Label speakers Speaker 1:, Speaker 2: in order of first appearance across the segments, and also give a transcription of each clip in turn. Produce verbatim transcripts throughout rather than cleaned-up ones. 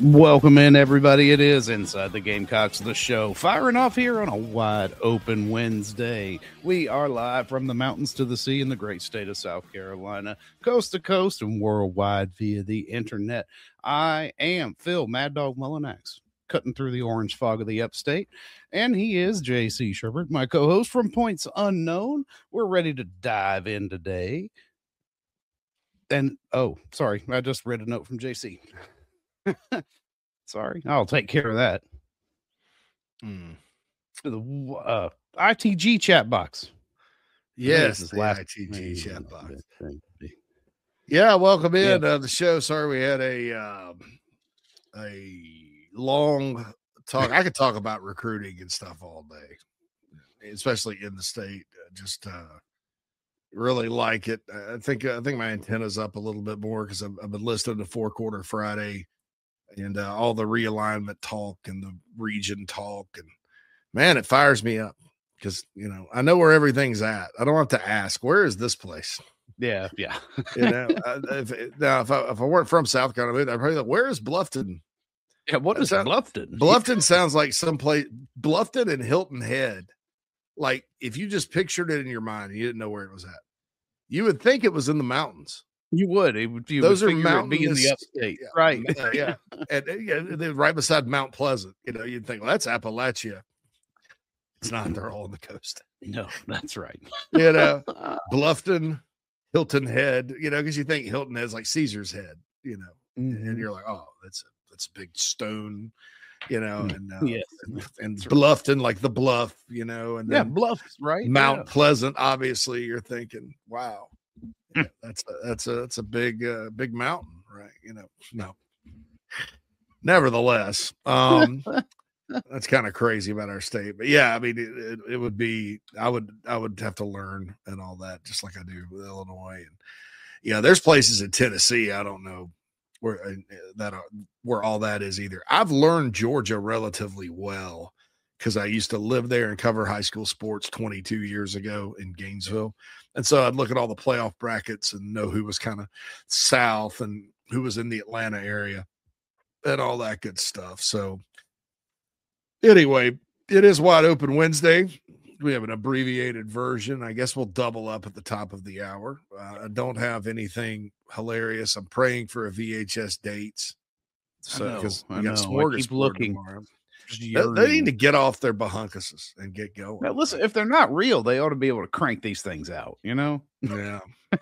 Speaker 1: Welcome in, everybody. It is Inside the Gamecocks, the show, firing off here on a wide open Wednesday. We are live from the mountains to the sea in the great state of South Carolina, coast to coast and worldwide via the internet. I am Phil Mad Dog Mullinax, cutting through the orange fog of the upstate, and he is J C Sherbert, my co-host from Points Unknown. We're ready to dive in today. And, oh, sorry, I just read a note from J C. Sorry, I'll take care of that. Mm. The uh, I T G chat box.
Speaker 2: Yes, the last I T G chat box. Yeah, welcome in yeah. uh, the show. Sorry, we had a uh, a long talk. I could talk about recruiting and stuff all day, especially in the state. Uh, just uh, really like it. I think I think my antenna's up a little bit more because I've, I've been listening to Four Quarter Friday. And uh, all the realignment talk and the region talk. And, man, it fires me up because, you know, I know where everything's at. I don't have to ask, where is this place?
Speaker 1: Yeah, yeah.
Speaker 2: you know, I, if, now, if I, if I weren't from South Carolina, I'd probably like, where is Bluffton?
Speaker 1: Yeah, what is
Speaker 2: sound,
Speaker 1: Bluffton?
Speaker 2: Bluffton sounds like someplace, Bluffton and Hilton Head. Like, if you just pictured it in your mind and you didn't know where it was at, you would think it was in the mountains.
Speaker 1: You would. It would. You
Speaker 2: Those
Speaker 1: would
Speaker 2: are mountains
Speaker 1: be in the upstate,
Speaker 2: yeah,
Speaker 1: right?
Speaker 2: Uh, yeah, and uh, yeah, they're right beside Mount Pleasant. You know, you'd think, well, that's Appalachia. It's not. They're all on the coast.
Speaker 1: No, that's right.
Speaker 2: You know, Bluffton, Hilton Head. You know, because you think Hilton Head's like Caesar's Head. You know, mm-hmm. and you're like, oh, that's a that's a big stone. You know, and uh,
Speaker 1: yes.
Speaker 2: and, and Bluffton, like the bluff. You know, and
Speaker 1: yeah,
Speaker 2: then
Speaker 1: bluffs, right?
Speaker 2: Mount
Speaker 1: yeah.
Speaker 2: Pleasant. Obviously, you're thinking, wow. Yeah, that's a, that's a that's a big uh, big mountain, right? You know, no. Nevertheless, um, that's kind of crazy about our state, but yeah, I mean, it, it, it would be. I would I would have to learn and all that, just like I do with Illinois, and yeah, there's places in Tennessee I don't know where uh, that are where all that is either. I've learned Georgia relatively well because I used to live there and cover high school sports twenty-two years ago in Gainesville. And so I'd look at all the playoff brackets and know who was kind of south and who was in the Atlanta area and all that good stuff. So anyway, it is Wide Open Wednesday. We have an abbreviated version. I guess we'll double up at the top of the hour. Uh, I don't have anything hilarious. I'm praying for a V H S dates. So because we got Smorgasbord looking tomorrow. They, they need to get off their bahunkuses and get going.
Speaker 1: Now, listen, if they're not real, they ought to be able to crank these things out, you know?
Speaker 2: Yeah.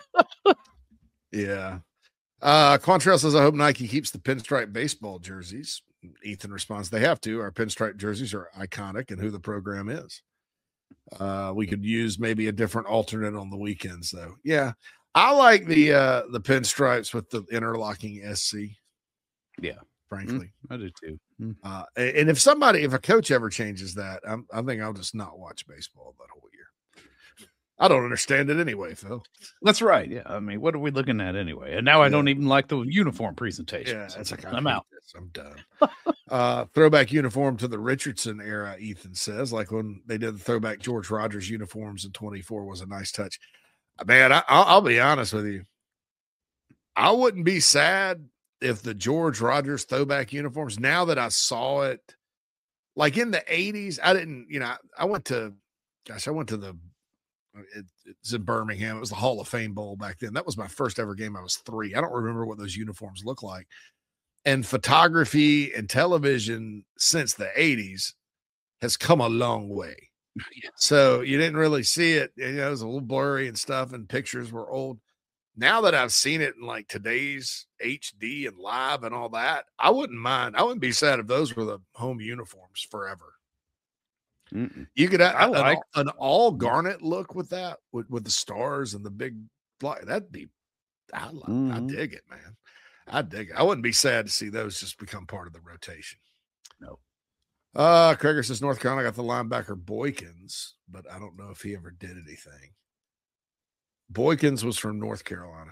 Speaker 2: yeah. Uh, Quantrell says, I hope Nike keeps the pinstripe baseball jerseys. Ethan responds, they have to. Our pinstripe jerseys are iconic and who the program is. Uh, we could use maybe a different alternate on the weekends, though. Yeah. I like the uh, the pinstripes with the interlocking S C.
Speaker 1: Yeah.
Speaker 2: Frankly,
Speaker 1: mm, I do too.
Speaker 2: Mm. Uh, and if somebody, if a coach ever changes that, I'm, I think I'll just not watch baseball that whole year. I don't understand it anyway, Phil.
Speaker 1: That's right. Yeah, I mean, what are we looking at anyway? And now I yeah. don't even like the uniform presentation.
Speaker 2: Yeah, it's like
Speaker 1: I'm out.
Speaker 2: This. I'm done. uh, throwback uniform to the Richardson era. Ethan says, like when they did the throwback George Rogers uniforms in twenty-four was a nice touch. Man, I, I'll, I'll be honest with you. I wouldn't be sad if the George Rogers throwback uniforms, now that I saw it, like in the eighties, I didn't, you know, I went to, gosh, I went to the, it, it's in Birmingham. It was the Hall of Fame Bowl back then. That was my first ever game. I was three. I don't remember what those uniforms look like. And photography and television since the eighties has come a long way.
Speaker 1: Yeah.
Speaker 2: So you didn't really see it. You know, it was a little blurry and stuff, and pictures were old. Now that I've seen it in like today's H D and live and all that, I wouldn't mind. I wouldn't be sad if those were the home uniforms forever. Mm-mm. You could have like an, an all garnet look with that, with, with the stars and the big block. That'd be, I, mm-hmm. I dig it, man. I dig it. I wouldn't be sad to see those just become part of the rotation.
Speaker 1: No.
Speaker 2: Uh, Krager says North Carolina got the linebacker Boykins, but I don't know if he ever did anything. Boykins was from North Carolina,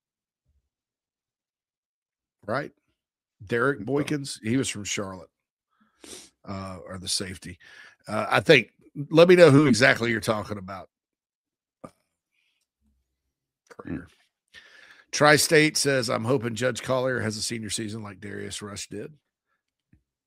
Speaker 2: right? Derek Boykins, he was from Charlotte, uh, or the safety. Uh, I think, let me know who exactly you're talking about. Mm. Tri-State says, I'm hoping Judge Collier has a senior season like Darius Rush did.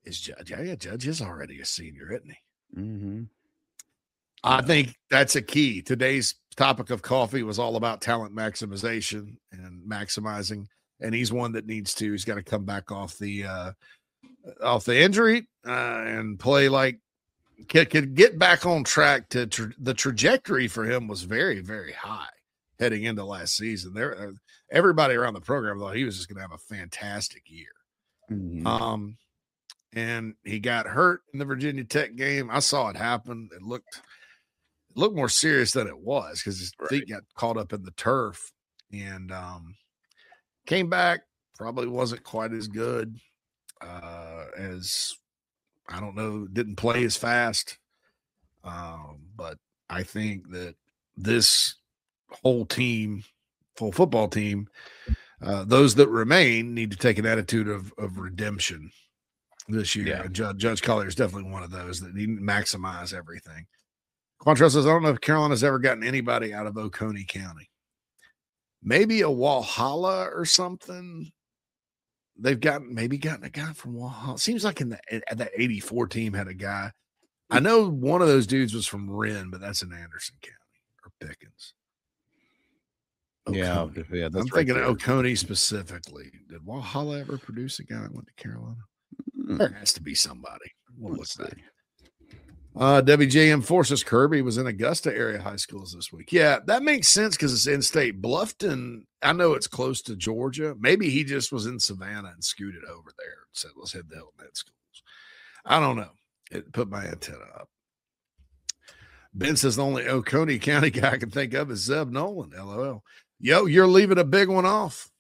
Speaker 2: is Judge. Yeah, yeah, Judge is already a senior, isn't he?
Speaker 1: Mm-hmm.
Speaker 2: I think that's a key. Today's topic of coffee was all about talent maximization and maximizing, and he's one that needs to. He's got to come back off the uh, off the injury uh, and play like could, could get back on track. To tra- the trajectory for him was very, very high heading into last season. There, uh, everybody around the program thought he was just going to have a fantastic year.
Speaker 1: Mm-hmm.
Speaker 2: Um, and he got hurt in the Virginia Tech game. I saw it happen. It looked. looked more serious than it was because his
Speaker 1: Right.
Speaker 2: feet got caught up in the turf and um, came back. Probably wasn't quite as good uh, as, I don't know, didn't play as fast. Um, but I think that this whole team, full football team, uh, those that remain need to take an attitude of, of redemption this year.
Speaker 1: Yeah.
Speaker 2: And Judge, Judge Collier is definitely one of those that need to maximize everything. Quantrell says, I don't know if Carolina's ever gotten anybody out of Oconee County. Maybe a Walhalla or something. They've gotten maybe gotten a guy from Walhalla. Seems like in the that eighty-four team had a guy. I know one of those dudes was from Wren, but that's in Anderson County or Pickens.
Speaker 1: Yeah,
Speaker 2: Oconee.
Speaker 1: yeah. That's
Speaker 2: I'm
Speaker 1: right
Speaker 2: thinking
Speaker 1: there.
Speaker 2: of Oconee specifically. Did Walhalla ever produce a guy that went to Carolina? There has to be somebody. We'll
Speaker 1: Let's
Speaker 2: look back.
Speaker 1: see.
Speaker 2: Uh, W J M Forces Kirby was in Augusta area high schools this week. Yeah, that makes sense because it's in state. Bluffton, I know it's close to Georgia. Maybe he just was in Savannah and scooted over there and said, let's head to Hilton Head schools. I don't know. It put my antenna up. Ben says the only Oconee County guy I can think of is Zeb Nolan. L O L. Yo, you're leaving a big one off.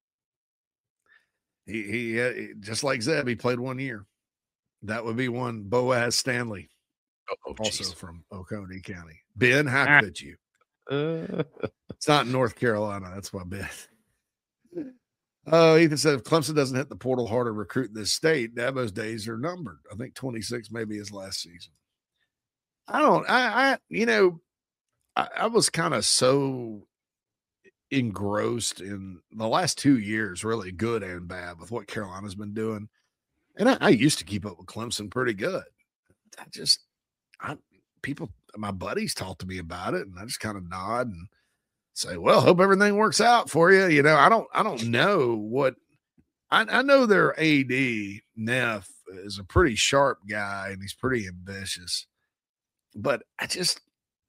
Speaker 2: He, he, uh, just like Zeb, he played one year. That would be one Boaz Stanley.
Speaker 1: Oh,
Speaker 2: Also
Speaker 1: geez.
Speaker 2: from Oconee County. Ben, how
Speaker 1: Ah.
Speaker 2: could you?
Speaker 1: Uh,
Speaker 2: It's not in North Carolina. That's why Ben. Oh, Ethan said if Clemson doesn't hit the portal hard to recruit this state, Dabo's days are numbered. I think twenty-six maybe his last season. I don't, I, I you know, I, I was kind of so engrossed in the last two years, really good and bad, with what Carolina's been doing. And I, I used to keep up with Clemson pretty good. I just, I people, my buddies talk to me about it, and I just kind of nod and say, "Well, hope everything works out for you." You know, I don't, I don't know what. I, I know their A D Neff is a pretty sharp guy, and he's pretty ambitious. But I just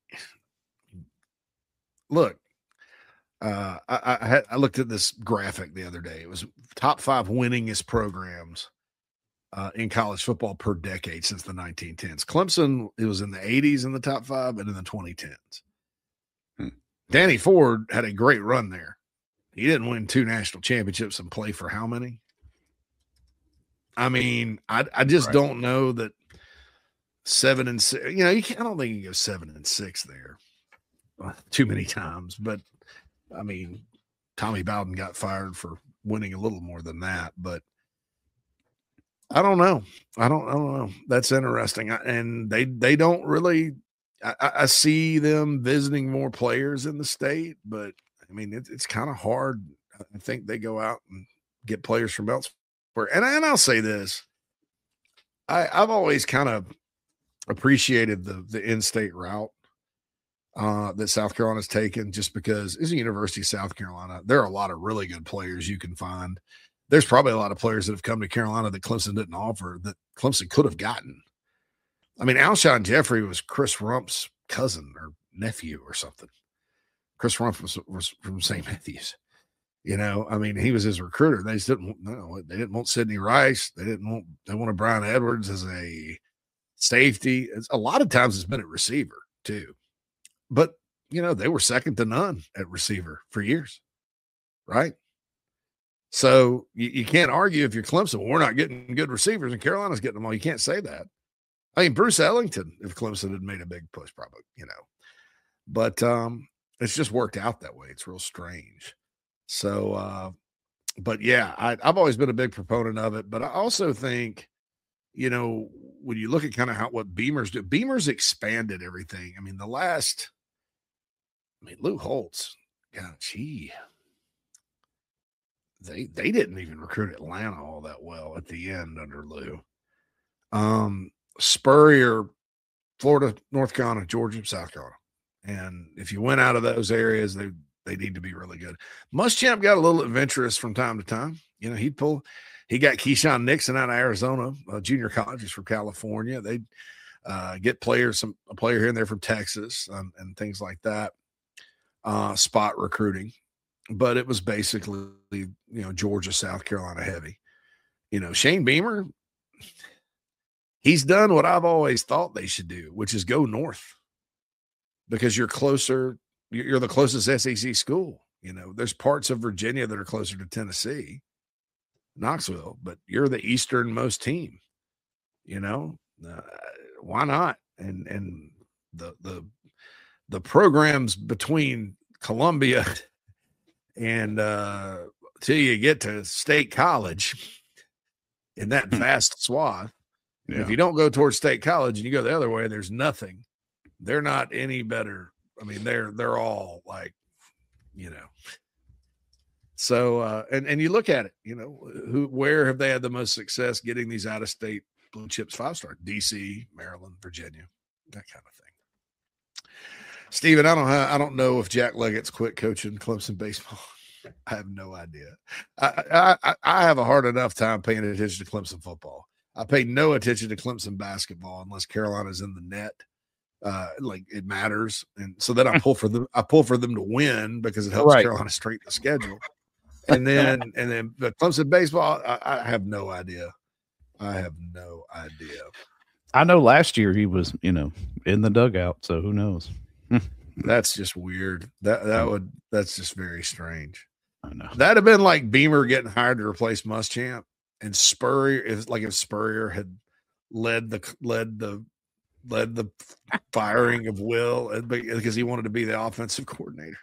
Speaker 2: look. Uh, I, I, had, I looked at this graphic the other day. It was top five winningest programs Uh, in college football per decade since the nineteen tens. Clemson, it was in the eighties in the top five and in the twenty tens.
Speaker 1: Hmm.
Speaker 2: Danny Ford had a great run there. He didn't win two national championships and play for how many? I mean, I, I just
Speaker 1: Right.
Speaker 2: don't know that seven and six, you know, you can't, I don't think you can go seven and six there uh, too many times. But I mean, Tommy Bowden got fired for winning a little more than that, but I don't know. I don't, I don't know. That's interesting. I, and they, they don't really, I, I see them visiting more players in the state, but I mean, it, it's kind of hard. I think they go out and get players from elsewhere. And, and I'll say this, I, I've always kind of appreciated the, the in-state route uh, that South Carolina's taken, just because it's a University of South Carolina. There are a lot of really good players you can find. There's probably a lot of players that have come to Carolina that Clemson didn't offer that Clemson could have gotten. I mean, Alshon Jeffrey was Chris Rump's cousin or nephew or something. Chris Rump was, was from Saint Matthews. You know, I mean, he was his recruiter. They just didn't no, they didn't want Sidney Rice. They didn't want, they wanted Brian Edwards as a safety. It's, a lot of times it's been at receiver too. But, you know, they were second to none at receiver for years, right? So you, you can't argue if you're Clemson, well, we're not getting good receivers and Carolina's getting them all. You can't say that. I mean, Bruce Ellington, if Clemson had made a big push, probably, you know, but um, it's just worked out that way. It's real strange. So, uh, but yeah, I, I've always been a big proponent of it, but I also think, you know, when you look at kind of how, what Beamer's do, Beamer's expanded everything. I mean, the last, I mean, Lou Holtz, God, gee, They they didn't even recruit Atlanta all that well at the end under Lou. Um, Spurrier, Florida, North Carolina, Georgia, South Carolina. And if you went out of those areas, they they need to be really good. Muschamp got a little adventurous from time to time. You know, he'd pull, he got Keyshawn Nixon out of Arizona, uh, junior colleges from California. They'd uh, get players, some a player here and there from Texas um, and things like that, uh, spot recruiting. But it was basically, you know, Georgia, South Carolina heavy. You know, Shane Beamer, he's done what I've always thought they should do, which is go north because you're closer. You're the closest S E C school. You know, there's parts of Virginia that are closer to Tennessee, Knoxville, but you're the easternmost team. You know, uh, why not? And and the the the programs between Columbia and uh, till you get to State College in that vast swath. Yeah. If you don't go towards State College and you go the other way, there's nothing. They're not any better. I mean, they're they're all like, you know. So uh, and and you look at it, you know, who where have they had the most success getting these out of state blue chips five star? D C, Maryland, Virginia, that kind of thing. Steven, I don't have, I don't know if Jack Leggett's quit coaching Clemson baseball. I have no idea. I, I I have a hard enough time paying attention to Clemson football. I pay no attention to Clemson basketball unless Carolina's in the net. Uh, like it matters, and so then I pull for them. I pull for them to win because it helps right. Carolina straighten the schedule. And then, and then, but Clemson baseball, I, I have no idea. I have no idea.
Speaker 1: I know last year he was, you know, in the dugout, so who knows?
Speaker 2: That's just weird. That that would that's just very strange.
Speaker 1: I know.
Speaker 2: That'd have been like Beamer getting hired to replace Muschamp, and Spurrier is like if Spurrier had led the led the led the firing of Will because he wanted to be the offensive coordinator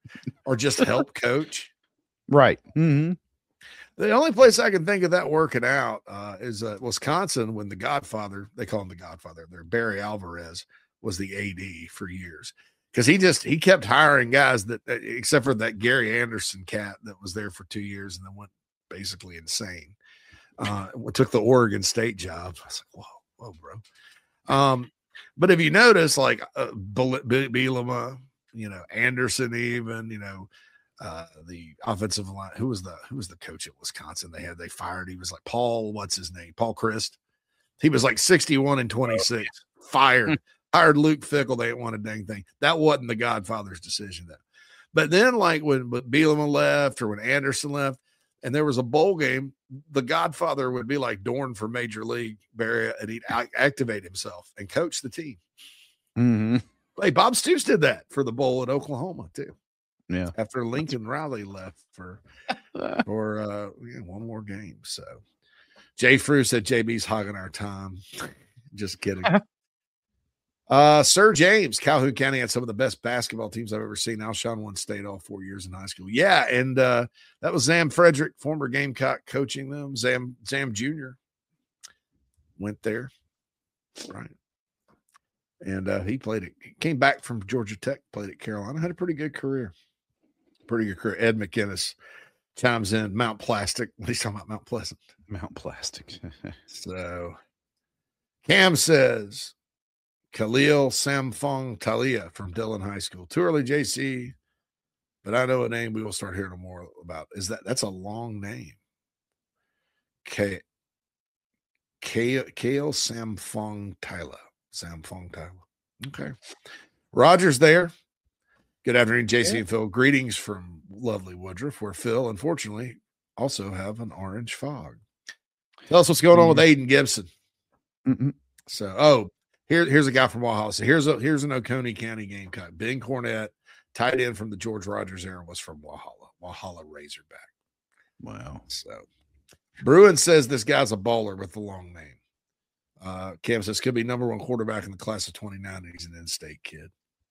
Speaker 2: or just help coach.
Speaker 1: Right. Mm-hmm.
Speaker 2: The only place I can think of that working out uh, is uh, Wisconsin when the Godfather, they call him the Godfather there, Barry Alvarez was the A D for years. Because he just, he kept hiring guys that, except for that Gary Anderson cat that was there for two years and then went basically insane. Uh, took the Oregon State job. I was like, whoa, whoa, bro. Um, but if you notice, like uh, Bielema, you know, Anderson, even, you know, uh, the offensive line, who was the who was the coach at Wisconsin? They had they fired. He was like Paul, what's his name? Paul Christ. He was like sixty-one and twenty-six. Fired. Hired Luke Fickell. They didn't want a dang thing. That wasn't the Godfather's decision, though. But then, like when Bielema left or when Anderson left, and there was a bowl game, the Godfather would be like Dorn for Major League, Barry, and he'd activate himself and coach the team.
Speaker 1: Mm-hmm.
Speaker 2: Hey, Bob Stoops did that for the bowl at Oklahoma too.
Speaker 1: Yeah,
Speaker 2: after Lincoln Riley left for for uh, yeah, one more game. So Jay Frew said J B's hogging our time. Just kidding. Uh, Sir James, Calhoun County had some of the best basketball teams I've ever seen. Alshon won state all four years in high school. Yeah, and uh, that was Zam Frederick, former Gamecock, coaching them. Zam Zam Junior went there, right? And uh, he played it. He came back from Georgia Tech, played at Carolina, had a pretty good career. Pretty good career. Ed McInnes chimes in. Mount Plastic. He's talking about Mount Pleasant.
Speaker 1: Mount Plastic.
Speaker 2: So Cam says, Khalil Samfong Talia from Dillon High School. Too early, J C, but I know a name we will start hearing more about. Is that that's a long name? K. Kale Samfong Tyler. Samfong Tyler. Okay. Roger's there. Good afternoon, J C yeah. and Phil. Greetings from lovely Woodruff, where Phil, unfortunately, also have an orange fog. Tell us what's going on with Aiden Gibson.
Speaker 1: Mm-mm.
Speaker 2: So, oh, here, here's a guy from Walhalla. So here's a here's an Oconee County Gamecock. Ben Cornett, tight end from the George Rogers era, was from Walhalla. Walhalla Razorback.
Speaker 1: Wow.
Speaker 2: So Bruin says this guy's a baller with the long name. Uh, Cam says could be number one quarterback in the class of twenty-nine, and he's an in-state kid.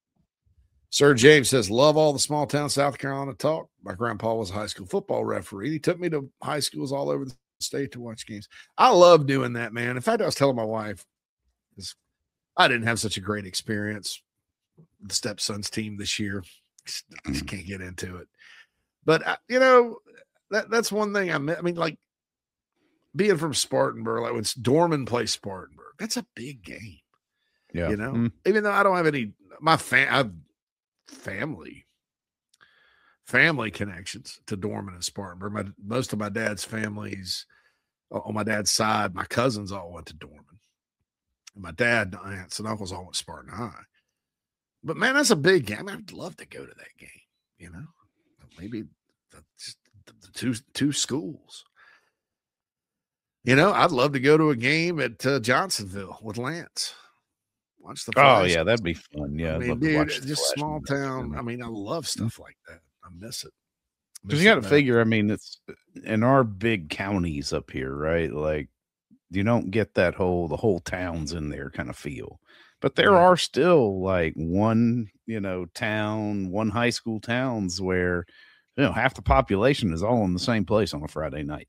Speaker 2: Sir James says, love all the small town South Carolina talk. My grandpa was a high school football referee. He took me to high schools all over the state to watch games. I love doing that, man. In fact, I was telling my wife, because I didn't have such a great experience with the stepson's team this year. Just, just can't get into it. But, I, you know, that that's one thing I mean, I mean, like, being from Spartanburg, like when Dorman plays Spartanburg, that's a big game.
Speaker 1: Yeah.
Speaker 2: You know,
Speaker 1: mm.
Speaker 2: even though I don't have any, my fam, I've family, family connections to Dorman and Spartanburg. My, most of my dad's families on my dad's side, my cousins all went to Dorman. And my dad, aunts and uncles all went to Spartan High. But man, that's a big game. I'd love to go to that game, you know, maybe the, the two, two schools. You know, I'd love to go to a game at uh, Johnsonville with Lance. Watch the
Speaker 1: oh yeah, that'd be fun. Yeah,
Speaker 2: I mean, dude, just small town. I mean, I love stuff like that. I miss it.
Speaker 1: Because you got to figure. I mean, it's in our big counties up here, right? Like you don't get that whole the whole towns in there kind of feel. But there yeah. are still like one, you know, town, one high school towns where you know half the population is all in the same place on a Friday night.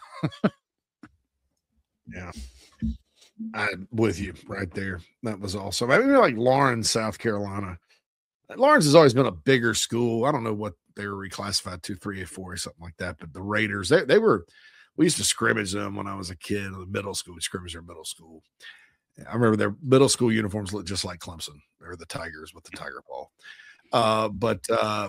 Speaker 2: Yeah. I'm with you right there. That was awesome. I mean, like Lawrence, South Carolina. Lawrence has always been a bigger school. I don't know what they were reclassified to, three A four or something like that. But the Raiders, they, they were, we used to scrimmage them when I was a kid in the middle school. We scrimmaged their middle school. I remember their middle school uniforms looked just like Clemson or the Tigers with the tiger paw. Uh, but uh,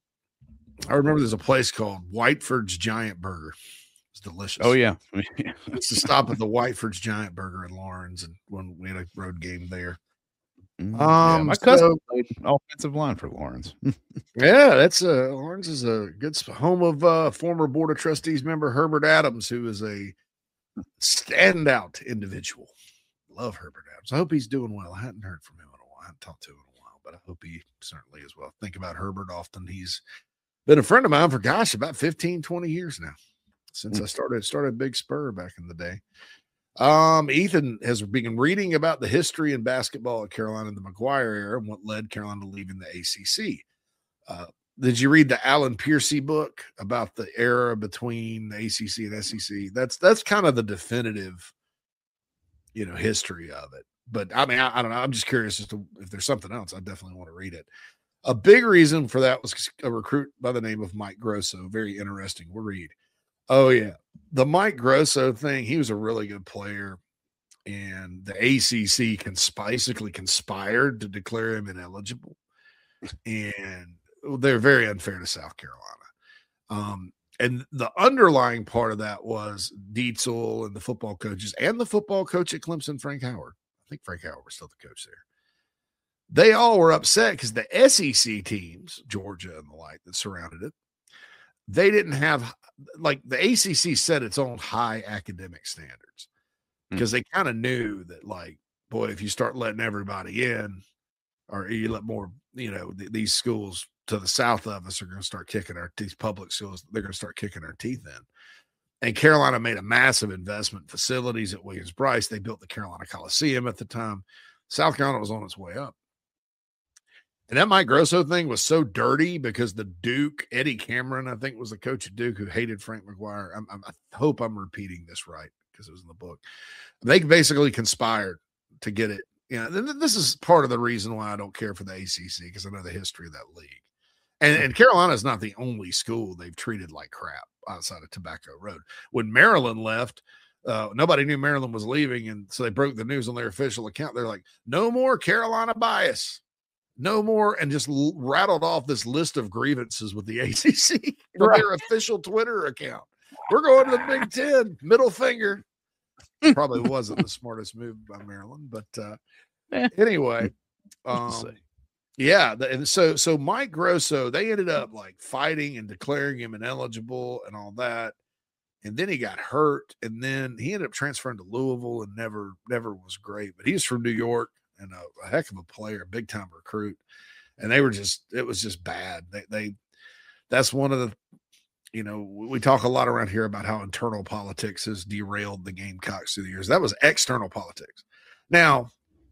Speaker 2: I remember there's a place called Whiteford's Giant Burger. It's delicious.
Speaker 1: Oh yeah,
Speaker 2: it's to stop at the Whiteford's Giant Burger in Lawrence, and when we had a road game there.
Speaker 1: Mm, um, yeah, my cousin so, played offensive line for Lawrence.
Speaker 2: yeah, that's a uh, Lawrence is a good home of uh, former Board of Trustees member Herbert Adams, who is a standout individual. Love Herbert Adams. I hope he's doing well. I hadn't heard from him in a while. I haven't talked to him in a while, but I hope he certainly is well. Think about Herbert often. He's been a friend of mine for gosh about fifteen, twenty years now. Since I started started Big Spur back in the day. Um, Ethan has been reading about the history in basketball at Carolina in the McGuire era and what led Carolina to leaving the A C C. Uh, did you read the Alan Piercy book about the era between the A C C and S E C? That's that's kind of the definitive, you know, history of it. But I mean, I, I don't know. I'm just curious as to if there's something else. I definitely want to read it. A big reason for that was a recruit by the name of Mike Grosso. Very interesting. We'll read. Oh, yeah. The Mike Grosso thing, he was a really good player. And the A C C cons- basically conspired to declare him ineligible. And they're very unfair to South Carolina. Um, and the underlying part of that was Dietzel and the football coaches and the football coach at Clemson, Frank Howard. I think Frank Howard was still the coach there. They all were upset because the S E C teams, Georgia and the like that surrounded it, they didn't have, like the A C C set its own high academic standards because mm. they kind of knew that, like, boy, if you start letting everybody in or you let more, you know, th- these schools to the south of us are going to start kicking our, these public schools, they're going to start kicking our teeth in. And Carolina made a massive investment in facilities at Williams-Brice. They built the Carolina Coliseum at the time. South Carolina was on its way up. And that Mike Grosso thing was so dirty because the Duke, Eddie Cameron, I think was the coach of Duke who hated Frank McGuire. I'm, I'm, I hope I'm repeating this right because it was in the book. They basically conspired to get it. You know, this is part of the reason why I don't care for the A C C because I know the history of that league. And, and Carolina is not the only school they've treated like crap outside of Tobacco Road. When Maryland left, uh, nobody knew Maryland was leaving, and so they broke the news on their official account. They're like, no more Carolina bias. No more, and just l- rattled off this list of grievances with the A C C from right. their official Twitter account. We're going to the Big Ten, middle finger. Probably wasn't the smartest move by Maryland, but uh, anyway, um, yeah. The, and so, so Mike Grosso, they ended up like fighting and declaring him ineligible and all that, and then he got hurt, and then he ended up transferring to Louisville and never, never was great. But he was from New York. And a, a heck of a player, a big time recruit. And they were just, it was just bad. They, they, that's one of the, you know, we talk a lot around here about how internal politics has derailed the Gamecocks through the years. That was external politics. Now,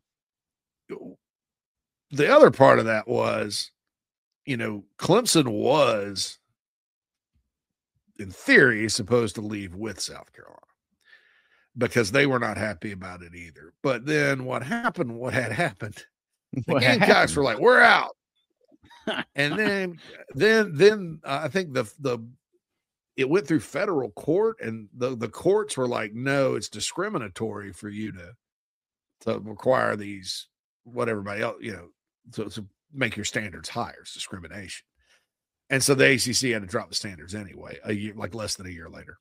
Speaker 2: the other part of that was, you know, Clemson was, in theory, supposed to leave with South Carolina, because they were not happy about it either. But then what happened, what had happened, the what Gamecocks happened? were like, we're out. And then, then, then uh, I think the, the, it went through federal court, and the, the courts were like, no, it's discriminatory for you to, to require these, what everybody else, you know, to, to make your standards higher. It's discrimination. And so the A C C had to drop the standards anyway, a year, like less than a year later.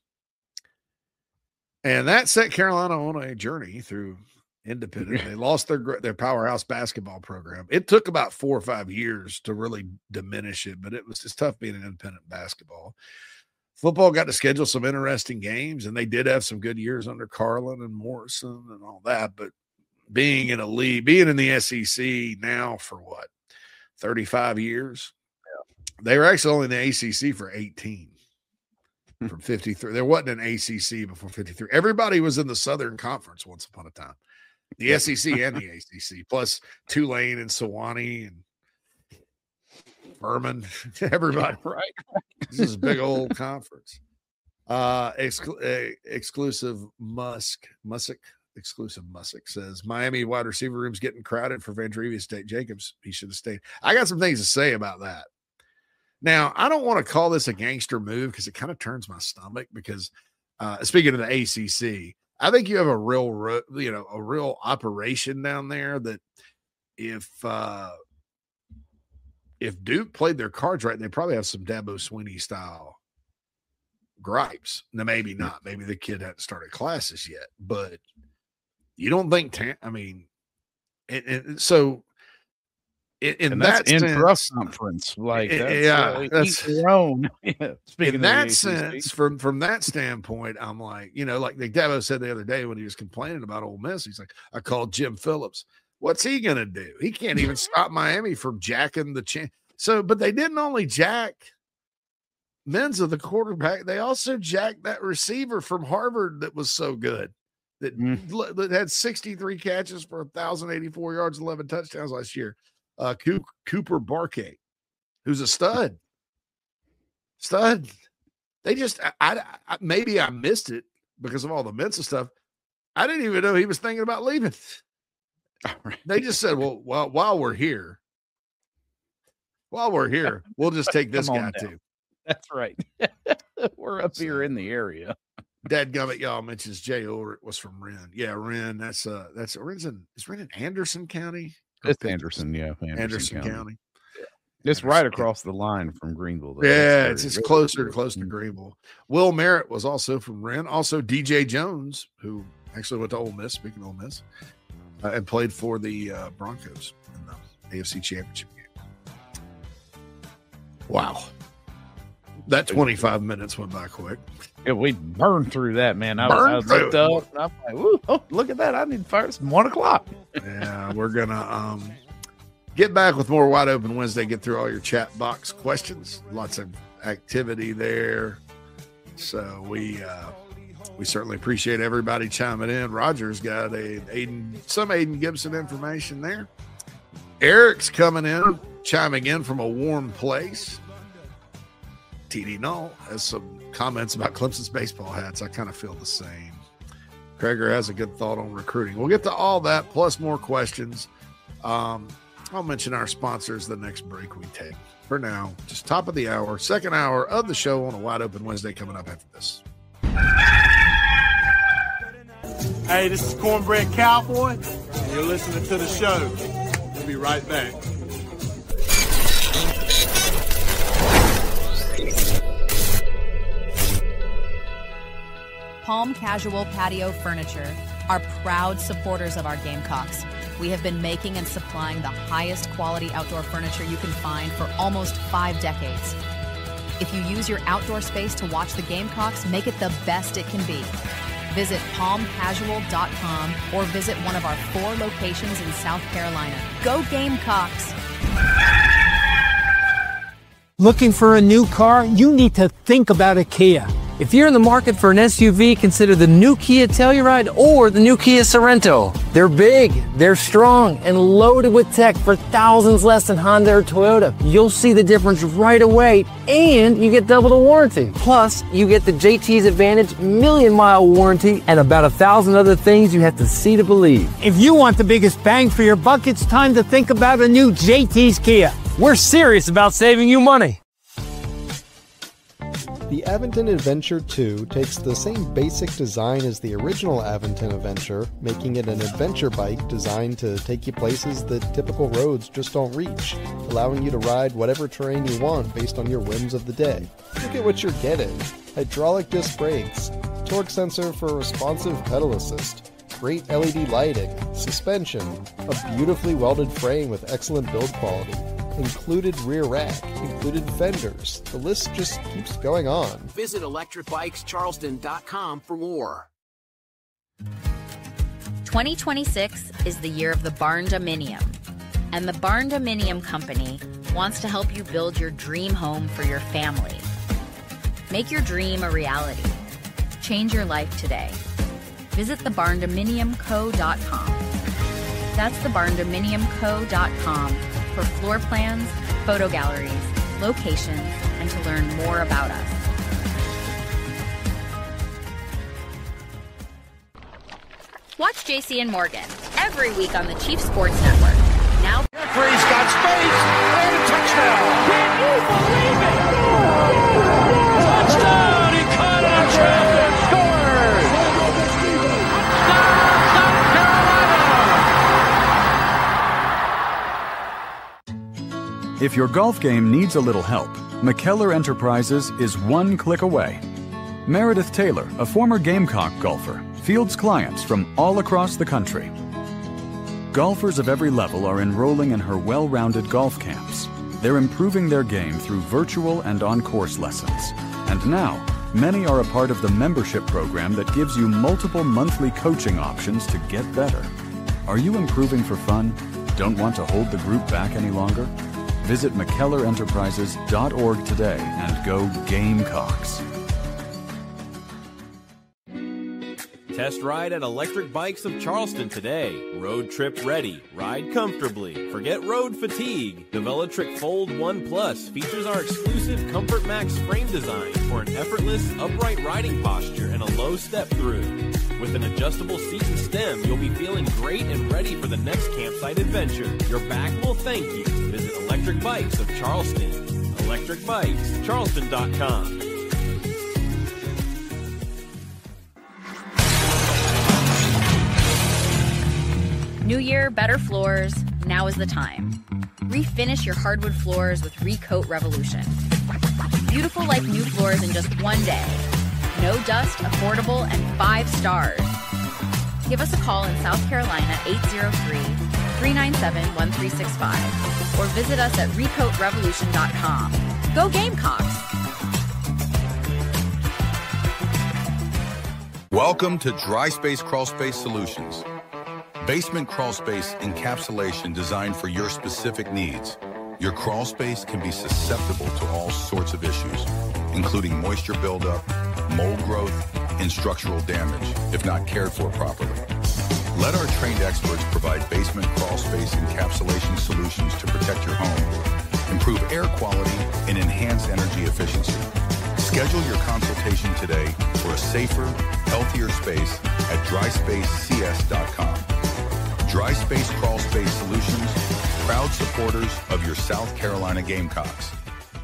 Speaker 2: And that set Carolina on a journey through independent. They lost their their powerhouse basketball program. It took about four or five years to really diminish it, but it was just tough being an independent basketball. Football got to schedule some interesting games, and they did have some good years under Carlin and Morrison and all that. But being in a league, being in the S E C now for what, thirty-five years? Yeah. They were actually only in the A C C for eighteen. From fifty-three. There wasn't an A C C before fifty-three. Everybody was in the Southern Conference once upon a time. The S E C and the A C C, plus Tulane and Sewanee and Furman. Everybody.
Speaker 1: Right.
Speaker 2: This is a big old conference. Uh, exclu- uh, exclusive Musk, Musk, exclusive Musk says Miami wide receiver room's getting crowded for Vandrevia State Jacobs. He should have stayed. I got some things to say about that. Now, I don't want to call this a gangster move because it kind of turns my stomach because uh, speaking of the A C C, I think you have a real, you know, a real operation down there that if uh, if Duke played their cards right, they probably have some Dabo Swinney style gripes. Now, maybe not. Maybe the kid hadn't started classes yet, but you don't think, ta- I mean, and, and so – In, in
Speaker 1: and
Speaker 2: that
Speaker 1: that's
Speaker 2: sense,
Speaker 1: in conference, like that's,
Speaker 2: yeah,
Speaker 1: uh,
Speaker 2: that's
Speaker 1: your own. Yeah,
Speaker 2: in that sense, from from that standpoint, I'm like, you know, like the Dabo said the other day when he was complaining about Ole Miss, he's like, I called Jim Phillips. What's he gonna do? He can't even stop Miami from jacking the chin. So, but they didn't only jack Menza the quarterback, they also jacked that receiver from Harvard that was so good that, mm. that had sixty-three catches for one thousand eighty-four yards, eleven touchdowns last year. Uh, Cooper Barkay, who's a stud, stud. They just, I, I, I, maybe I missed it because of all the Mensa stuff. I didn't even know he was thinking about leaving. Right. They just said, well, while, while we're here, while we're here, we'll just take this guy
Speaker 1: down.
Speaker 2: too.
Speaker 1: That's right. We're up so, here in the area.
Speaker 2: Dadgummit, y'all mentions Jay Ulrich was from Wren. Yeah, Wren. That's uh, that's Wren's in, is Wren in Anderson County?
Speaker 1: It's Anderson, yeah.
Speaker 2: Anderson, Anderson County. County.
Speaker 1: Yeah. It's Anderson right across County. The line from Greenville. Though.
Speaker 2: Yeah, it's, it's closer and closer to Greenville. Will Merritt was also from Wren. Also, D J Jones, who actually went to Ole Miss, speaking of Ole Miss, uh, and played for the uh, Broncos in the A F C Championship game. Wow. That twenty-five minutes went by quick.
Speaker 1: Yeah, we burned through that, man. I, I looked up and I'm like, "Ooh, oh, look at that. I need to fire. It's one o'clock.
Speaker 2: Yeah, we're going to um, get back with more Wide Open Wednesday, get through all your chat box questions. Lots of activity there. So we uh, we certainly appreciate everybody chiming in. Roger's got a Aiden, some Aiden Gibson information there. Eric's coming in, chiming in from a warm place. T D Null has some comments about Clemson's baseball hats. I kind of feel the same. Krager has a good thought on recruiting. We'll get to all that, plus more questions. Um, I'll mention our sponsors the next break we take. For now, just top of the hour, second hour of the show on a Wide Open Wednesday coming up after this.
Speaker 3: Hey, this is Cornbread Cowboy, and you're listening to the show. We'll be right back.
Speaker 4: Palm Casual Patio Furniture are proud supporters of our Gamecocks. We have been making and supplying the highest quality outdoor furniture you can find for almost five decades. If you use your outdoor space to watch the Gamecocks, make it the best it can be. Visit palm casual dot com or visit one of our four locations in South Carolina. Go Gamecocks!
Speaker 5: Looking for a new car? You need to think about a Kia.
Speaker 6: If you're in the market for an S U V, consider the new Kia Telluride or the new Kia Sorento. They're big, they're strong, and loaded with tech for thousands less than Honda or Toyota. You'll see the difference right away, and you get double the warranty. Plus, you get the J T's Advantage million mile warranty and about a thousand other things you have to see to believe.
Speaker 5: If you want the biggest bang for your buck, it's time to think about a new J T's Kia.
Speaker 6: We're serious about saving you money.
Speaker 7: The Aventon Adventure two takes the same basic design as the original Aventon Adventure, making it an adventure bike designed to take you places that typical roads just don't reach, allowing you to ride whatever terrain you want based on your whims of the day. Look at what you're getting. Hydraulic disc brakes, torque sensor for responsive pedal assist, great L E D lighting, suspension, a beautifully welded frame with excellent build quality, included rear rack, included fenders. The list just keeps going on.
Speaker 8: Visit electric bikes charleston dot com for more.
Speaker 4: twenty twenty-six is the year of the Barn-Dominium, and the Barn-Dominium Company wants to help you build your dream home for your family. Make your dream a reality. Change your life today. Visit the barn dominium co dot com. That's the barn dominium co dot com for floor plans, photo galleries, locations, and to learn more about us. Watch J C and Morgan every week on the Chief Sports Network. Now,
Speaker 9: Jeffrey's got space and a touchdown. Can you believe it? Touchdown! He caught on track and scores. Touchdown, South Carolina!
Speaker 10: If your golf game needs a little help, McKellar Enterprises is one click away. Meredith Taylor, a former Gamecock golfer, fields clients from all across the country. Golfers of every level are enrolling in her well-rounded golf camps. They're improving their game through virtual and on-course lessons. And now, many are a part of the membership program that gives you multiple monthly coaching options to get better. Are you improving for fun? Don't want to hold the group back any longer? Visit mckellar enterprises dot org today and go Gamecocks.
Speaker 11: Test ride at Electric Bikes of Charleston today. Road trip ready. Ride comfortably. Forget road fatigue. The Velotric Fold one Plus features our exclusive Comfort Max frame design for an effortless, upright riding posture and a low step through. With an adjustable seat and stem, you'll be feeling great and ready for the next campsite adventure. Your back will thank you. Visit Electric Bikes of Charleston. electric bikes charleston dot com.
Speaker 4: New year, better floors. Now is the time. Refinish your hardwood floors with Recoat Revolution. Beautiful like new floors in just one day. No dust, affordable, and five stars. Give us a call in South Carolina, eight zero three, three nine seven, one three six five, or visit us at recoat revolution dot com. Go Gamecocks!
Speaker 12: Welcome to Dry Space Crawl Space Solutions. Basement crawl space encapsulation designed for your specific needs. Your crawl space can be susceptible to all sorts of issues, including moisture buildup, mold growth, and structural damage if not cared for properly. Let our trained experts provide basement crawl space encapsulation solutions to protect your home, improve air quality, and enhance energy efficiency. Schedule your consultation today for a safer, healthier space at dry space c s dot com. Dry Space Crawl Space Solutions, proud supporters of your South Carolina Gamecocks.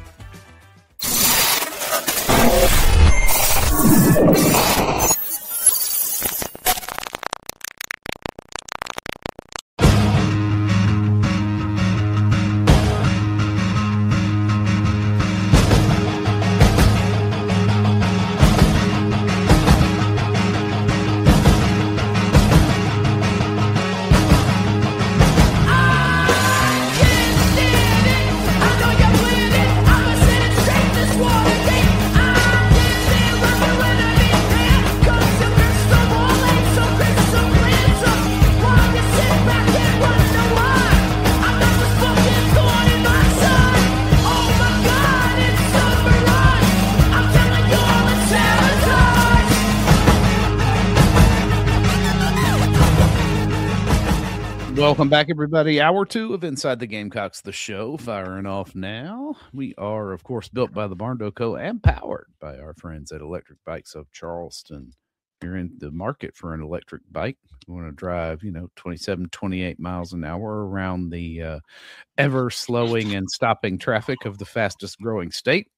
Speaker 1: Welcome back, everybody. Hour two of Inside the Gamecocks, the show, firing off now. We are, of course, built by the Barndo Co. and powered by our friends at Electric Bikes of Charleston. If you're in the market for an electric bike, you want to drive, you know, twenty-seven, twenty-eight miles an hour around the uh, ever slowing and stopping traffic of the fastest growing state,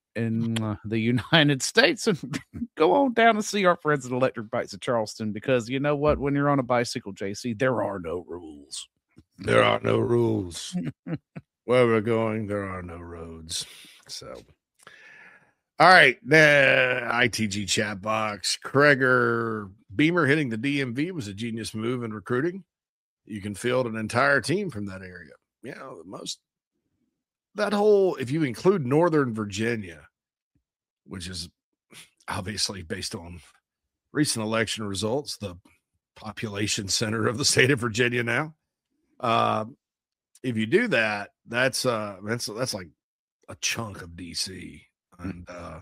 Speaker 1: in uh, the United States, and go on down and see our friends at Electric Bikes of Charleston, because you know what? When you're on a bicycle, J C, there are no rules.
Speaker 2: There are no rules. Where we're going, there are no roads. So, all right, the I T G chat box. Kreger Beamer hitting the D M V was a genius move in recruiting. You can field an entire team from that area. You know, most that whole, if you include Northern Virginia, which is obviously based on recent election results, the population center of the state of Virginia now. Uh, if you do that, that's uh, that's that's like a chunk of D C, and uh,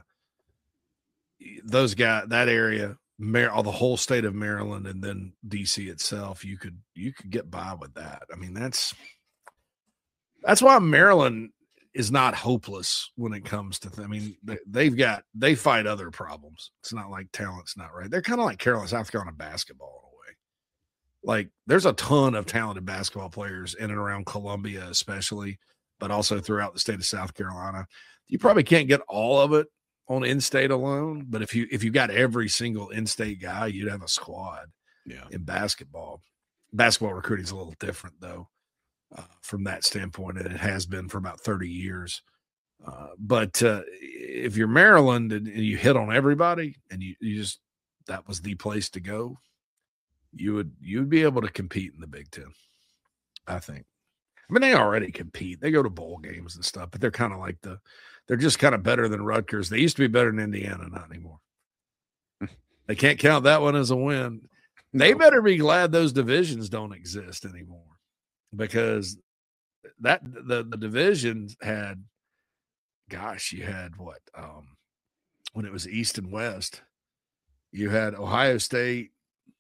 Speaker 2: those guys, that area, Mar- all the whole state of Maryland, and then D C itself, you could you could get by with that. I mean, that's that's why Maryland is not hopeless when it comes to. Th- I mean, they, they've got they fight other problems. It's not like talent's not right. They're kind of like Carolina, South Carolina basketball. Like, there's a ton of talented basketball players in and around Columbia, especially, but also throughout the state of South Carolina. You probably can't get all of it on in-state alone, but if you if you got every single in-state guy, you'd have a squad. Yeah. In basketball. Basketball recruiting is a little different, though, uh, from that standpoint, and it has been for about thirty years. Uh, but uh, if you're Maryland and, and you hit on everybody, and you, you just that was the place to go, you would you would be able to compete in the Big Ten, I think. I mean, they already compete. They go to bowl games and stuff, but they're kind of like the they're just kind of better than Rutgers. They used to be better than Indiana, not anymore. They can't count that one as a win. They better be glad those divisions don't exist anymore, because that the, the divisions had, gosh, you had what? Um, when it was East and West, you had Ohio State,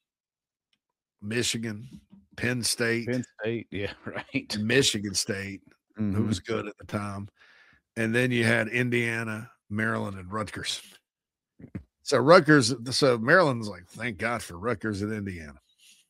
Speaker 2: Michigan, Penn State,
Speaker 1: Penn State, yeah, right,
Speaker 2: and Michigan State, mm-hmm. who was good at the time, and then you had Indiana, Maryland, and Rutgers. So Rutgers, so Maryland's like, thank God for Rutgers and Indiana.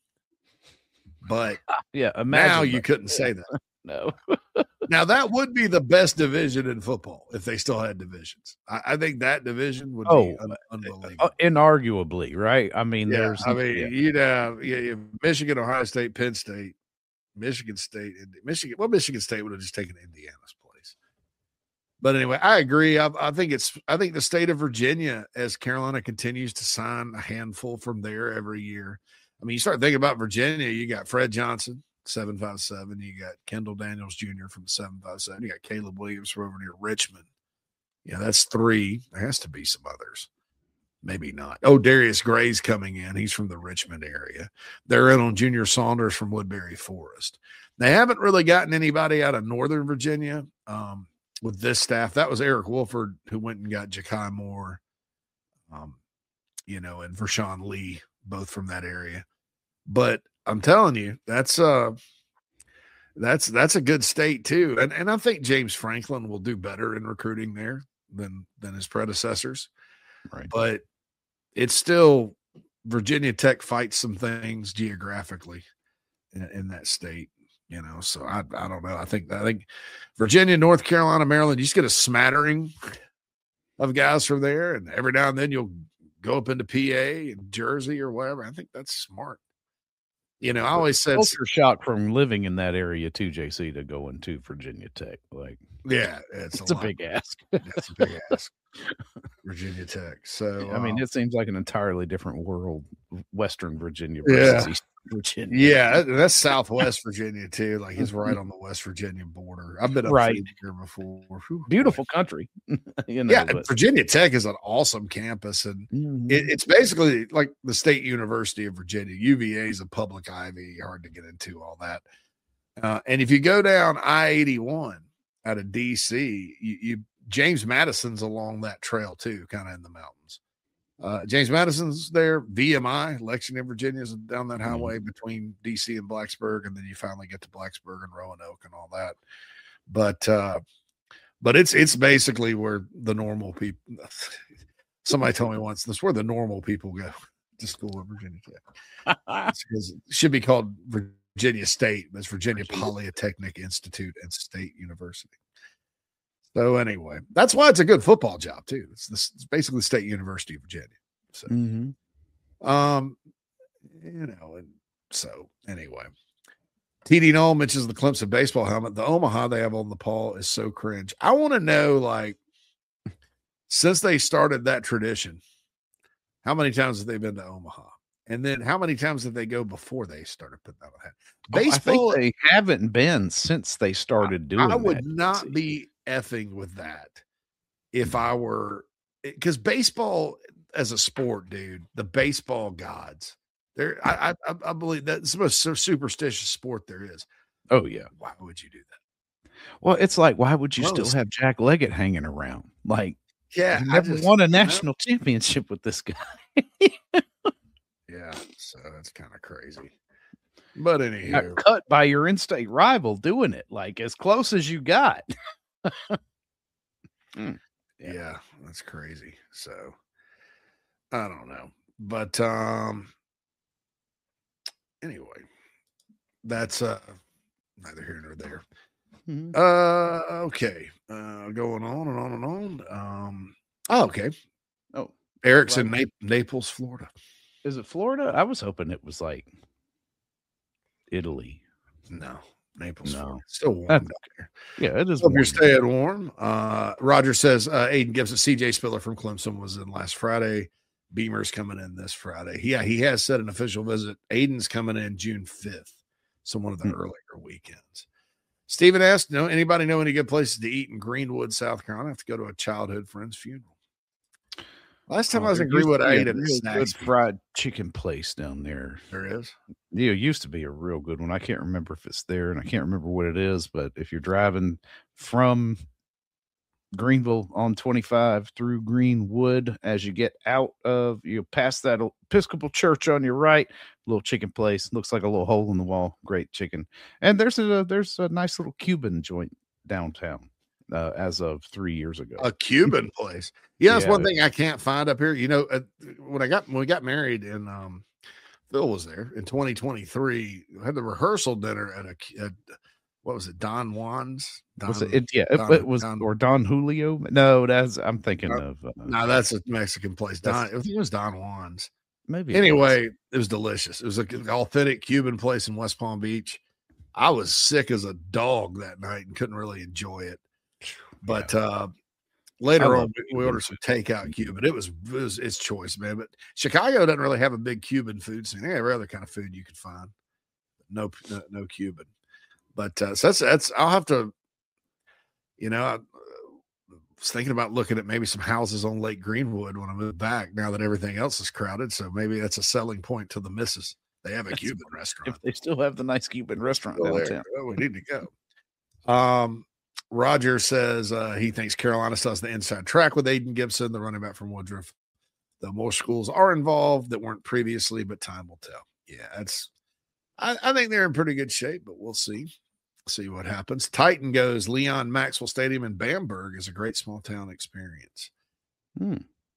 Speaker 2: But
Speaker 1: yeah,
Speaker 2: now
Speaker 1: that.
Speaker 2: you couldn't say that.
Speaker 1: No.
Speaker 2: Now that would be the best division in football if they still had divisions. I, I think that division would
Speaker 1: oh,
Speaker 2: be un- unbelievable.
Speaker 1: Uh, inarguably, right? I mean,
Speaker 2: yeah,
Speaker 1: there's.
Speaker 2: I mean,
Speaker 1: yeah.
Speaker 2: you'd have yeah, yeah, Michigan, Ohio State, Penn State, Michigan State, and Michigan. Well, Michigan State would have just taken Indiana's place. But anyway, I agree. I, I think it's. I think the state of Virginia, as Carolina continues to sign a handful from there every year. I mean, you start thinking about Virginia. You got Fred Johnson, seven five seven. You got Kendall Daniels Junior from seven five seven. You got Caleb Williams from over near Richmond. Yeah, that's three. There has to be some others. Maybe not. Oh, Darius Gray's coming in. He's from the Richmond area. They're in on Junior Saunders from Woodbury Forest. They haven't really gotten anybody out of Northern Virginia um, with this staff. That was Eric Wolford who went and got Ja'Kai Moore, um, you know, and Vershawn Lee, both from that area. But I'm telling you, that's uh that's that's a good state too. And and I think James Franklin will do better in recruiting there than than his predecessors.
Speaker 1: Right.
Speaker 2: But it's still Virginia Tech fights some things geographically in, in that state, you know. So I I don't know. I think I think Virginia, North Carolina, Maryland, you just get a smattering of guys from there, and every now and then you'll go up into P A and Jersey or whatever. I think that's smart. You know, I always said
Speaker 1: culture shock from living in that area too, J C, to go into Virginia Tech. Like,
Speaker 2: yeah, it's,
Speaker 1: it's
Speaker 2: a,
Speaker 1: a big ask.
Speaker 2: That's a big ask. Virginia Tech. So
Speaker 1: I mean,
Speaker 2: uh,
Speaker 1: it seems like an entirely different world. Western Virginia versus
Speaker 2: yeah.
Speaker 1: East Virginia.
Speaker 2: Yeah, that's Southwest Virginia too. Like he's right on the West Virginia border. I've been up
Speaker 1: right
Speaker 2: here before. Whew,
Speaker 1: beautiful
Speaker 2: boy.
Speaker 1: country. you know,
Speaker 2: yeah,
Speaker 1: but.
Speaker 2: Virginia Tech is an awesome campus, and
Speaker 1: mm-hmm.
Speaker 2: it, it's basically like the State University of Virginia. U V A is a public Ivy, hard to get into all that. Uh, and if you go down I eighty-one out of D C, you, you James Madison's along that trail too, kind of in the mountains. Uh, James Madison's there. V M I, Lexington, Virginia, is down that highway mm-hmm. between D C and Blacksburg, and then you finally get to Blacksburg and Roanoke and all that. But uh, but it's it's basically where the normal people. Somebody told me once this where the normal people go to school in Virginia Tech. Because it should be called Virginia State, but it's Virginia Polytechnic Institute and State University. So anyway, that's why it's a good football job too. It's, this, it's basically the State University of Virginia. So,
Speaker 1: mm-hmm.
Speaker 2: um, you know, and so anyway, T D Knoll mentions the Clemson baseball helmet. The Omaha they have on the Paul is so cringe. I want to know, like, since they started that tradition, how many times have they been to Omaha? And then how many times did they go before they started putting that on that?
Speaker 1: Baseball, oh, I think they haven't been since they started doing
Speaker 2: I, I would
Speaker 1: that.
Speaker 2: not be effing with that if I were, because baseball as a sport, dude, the baseball gods, they're, I, I, I believe that's the most superstitious sport there is.
Speaker 1: Oh, yeah.
Speaker 2: Why would you do that?
Speaker 1: Well, it's like, why would you
Speaker 2: well,
Speaker 1: still have Jack Leggett hanging around? Like,
Speaker 2: yeah,
Speaker 1: you never
Speaker 2: just,
Speaker 1: won a national you know? championship with this guy.
Speaker 2: Yeah, so that's kind of crazy. But anyway,
Speaker 1: got cut by your in-state rival doing it, like as close as you got.
Speaker 2: mm. Yeah, that's crazy. So I don't know, but um, anyway, that's uh neither here nor there. Mm-hmm. Uh, okay, uh, going on and on and on. Um, oh, okay.
Speaker 1: Oh,
Speaker 2: Eric's in Na- Naples, Florida.
Speaker 1: Is it Florida? I was hoping it was like Italy.
Speaker 2: No, Naples.
Speaker 1: No,
Speaker 2: Florida. Still warm
Speaker 1: uh,
Speaker 2: down there.
Speaker 1: Yeah, it is.
Speaker 2: Hope you're staying warm. Uh, Roger says uh, Aiden Gibson, C J Spiller from Clemson was in last Friday. Beamer's coming in this Friday. Yeah, he has said an official visit. Aiden's coming in June fifth, so one of the mm-hmm. earlier weekends. Stephen asked, "No, anybody know any good places to eat in Greenwood, South Carolina? I have to go to a childhood friend's funeral." Last time oh, I was in Greenwood, I ate at a
Speaker 1: good fried chicken place down there.
Speaker 2: There is.
Speaker 1: Yeah, it used to be a real good one. I can't remember if it's there, and I can't remember what it is. But if you're driving from Greenville on twenty-five through Greenwood, as you get out of, you pass that Episcopal church on your right, little chicken place. Looks like a little hole in the wall. Great chicken. And there's a there's a nice little Cuban joint downtown. Uh, as of three years ago,
Speaker 2: a Cuban place. Yeah, that's yeah, one thing I can't find up here. You know, uh, when I got when we got married, and um, Phil was there in twenty twenty-three. We had the rehearsal dinner at a at, what was it, Don Juan's? Don,
Speaker 1: was it, it, yeah,
Speaker 2: Don,
Speaker 1: it, it was Don, or Don Julio. No, that's I'm thinking
Speaker 2: uh,
Speaker 1: of. Uh,
Speaker 2: no, that's a Mexican place. Don, I think it was Don Juan's.
Speaker 1: Maybe.
Speaker 2: Anyway, it was, it was delicious. It was an authentic Cuban place in West Palm Beach. I was sick as a dog that night and couldn't really enjoy it. But yeah. uh, later on, we, we ordered some takeout Cuban. It was, it was its choice, man. But Chicago doesn't really have a big Cuban food scene. They have every other kind of food you could find. No, no, no Cuban. But uh, so that's that's. I'll have to, you know, I was thinking about looking at maybe some houses on Lake Greenwood when I move back. Now that everything else is crowded, so maybe that's a selling point to the missus. They have a that's Cuban restaurant.
Speaker 1: If they still have the nice Cuban restaurant
Speaker 2: still
Speaker 1: downtown,
Speaker 2: oh, we need to go. Um. Roger says uh, he thinks Carolina still has the inside track with Aiden Gibson, the running back from Woodruff. Though more schools are involved that weren't previously, but time will tell. Yeah, that's. I, I think they're in pretty good shape, but we'll see. See what happens. Titan goes. Leon Maxwell Stadium in Bamberg is a great small town experience.
Speaker 1: Hmm.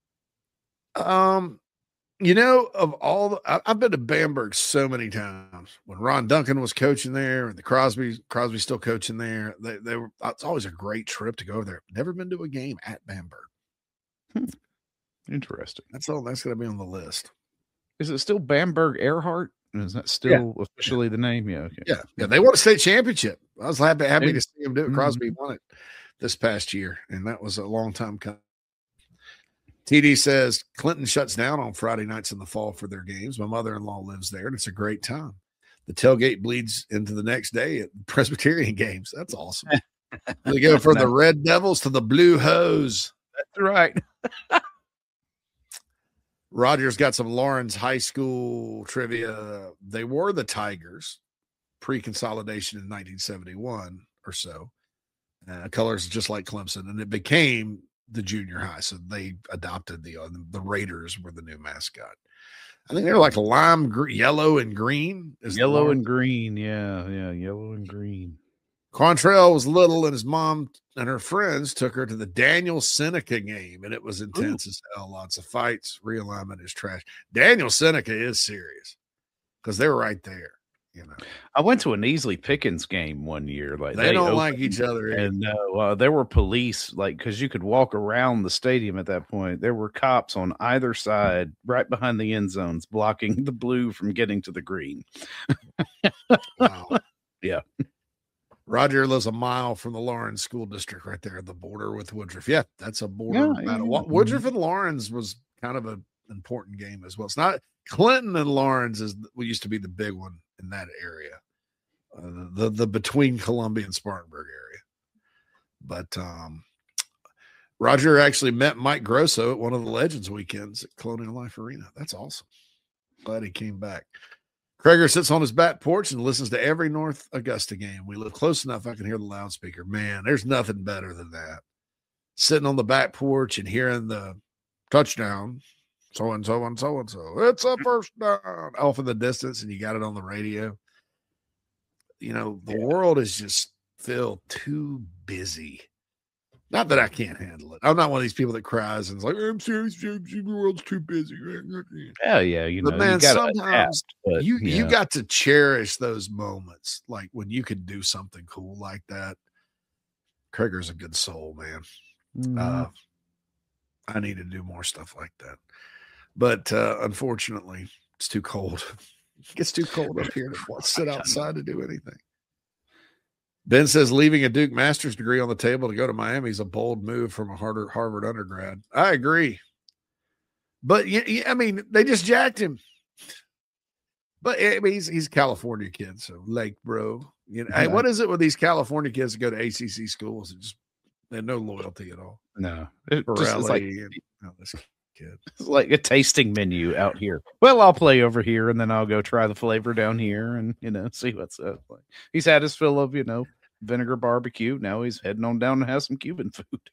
Speaker 2: Um, you know, of all the, I, I've been to Bamberg so many times. When Ron Duncan was coaching there, and the Crosby Crosby's still coaching there, they they were. It's always a great trip to go over there. Never been to a game at Bamberg.
Speaker 1: Hmm. Interesting.
Speaker 2: That's all. That's going to be on the list.
Speaker 1: Is it still Bamberg Earhart? Is that still yeah. officially the name? Yeah. Okay.
Speaker 2: Yeah. Yeah. They won a state championship. I was happy happy yeah. to see him do it. Crosby mm-hmm. won it this past year, and that was a long time coming. T D says Clinton shuts down on Friday nights in the fall for their games. My mother-in-law lives there, and it's a great time. The tailgate bleeds into the next day at Presbyterian games. That's awesome. They go from the Red Devils to the Blue Hose.
Speaker 1: That's right.
Speaker 2: Roger's got some Lawrence High School trivia. They were the Tigers pre-consolidation in nineteen seventy-one or so. Uh, colors just like Clemson, and it became the junior high. So they adopted the uh, the Raiders were the new mascot. I think they're like lime, gr- yellow, and green.
Speaker 1: Is yellow and green, yeah, yeah, yellow and green.
Speaker 2: Quantrell was little, and his mom and her friends took her to the Daniel Seneca game, and it was intense Ooh. as hell. Lots of fights. Realignment is trash. Daniel Seneca is serious because they were right there. You know,
Speaker 1: I went to an Easley Pickens game one year. Like
Speaker 2: they, they don't
Speaker 1: opened,
Speaker 2: like each other,
Speaker 1: and uh, uh, there were police, like because you could walk around the stadium at that point. There were cops on either side, right behind the end zones, blocking the blue from getting to the green.
Speaker 2: Wow.
Speaker 1: Yeah.
Speaker 2: Roger lives a mile from the Lawrence School District, right there at the border with Woodruff. Yeah, that's a border
Speaker 1: yeah,
Speaker 2: battle.
Speaker 1: Yeah.
Speaker 2: Woodruff and Lawrence was kind of an important game as well. It's not Clinton and Lawrence is what used to be the big one in that area, uh, the the between Columbia and Spartanburg area. But um, Roger actually met Mike Grosso at one of the Legends weekends at Colonial Life Arena. That's awesome. Glad he came back. Krager sits on his back porch and listens to every North Augusta game. We live close enough I can hear the loudspeaker. Man, there's nothing better than that. Sitting on the back porch and hearing the touchdown, so and so and so and so. It's a first down off in the distance, and you got it on the radio. You know, the yeah. world is just feel too busy. Not that I can't handle it. I'm not one of these people that cries and is like, I'm serious, the world's too busy.
Speaker 1: Yeah, yeah, you know.
Speaker 2: But man,
Speaker 1: you
Speaker 2: sometimes
Speaker 1: adapt, but,
Speaker 2: you
Speaker 1: yeah.
Speaker 2: you got to cherish those moments, like when you can do something cool like that. Krager's a good soul, man. Mm-hmm. Uh, I need to do more stuff like that. But uh, unfortunately, it's too cold. It gets too cold up here to sit outside to do anything. Ben says leaving a Duke master's degree on the table to go to Miami is a bold move from a Harvard, Harvard undergrad. I agree. But, yeah, I mean, they just jacked him. But I mean, he's, he's a California kid, so Lake, bro. You know, yeah. Hey, what is it with these California kids that go to A C C schools? It just they have no loyalty at all.
Speaker 1: No. It
Speaker 2: Pirelli
Speaker 1: just, it's like,
Speaker 2: and, oh, this kid.
Speaker 1: It's like a tasting menu out here. Well, I'll play over here, and then I'll go try the flavor down here and, you know, see what's up. Like, he's had his fill of, you know, vinegar barbecue. Now he's heading on down to have some Cuban food.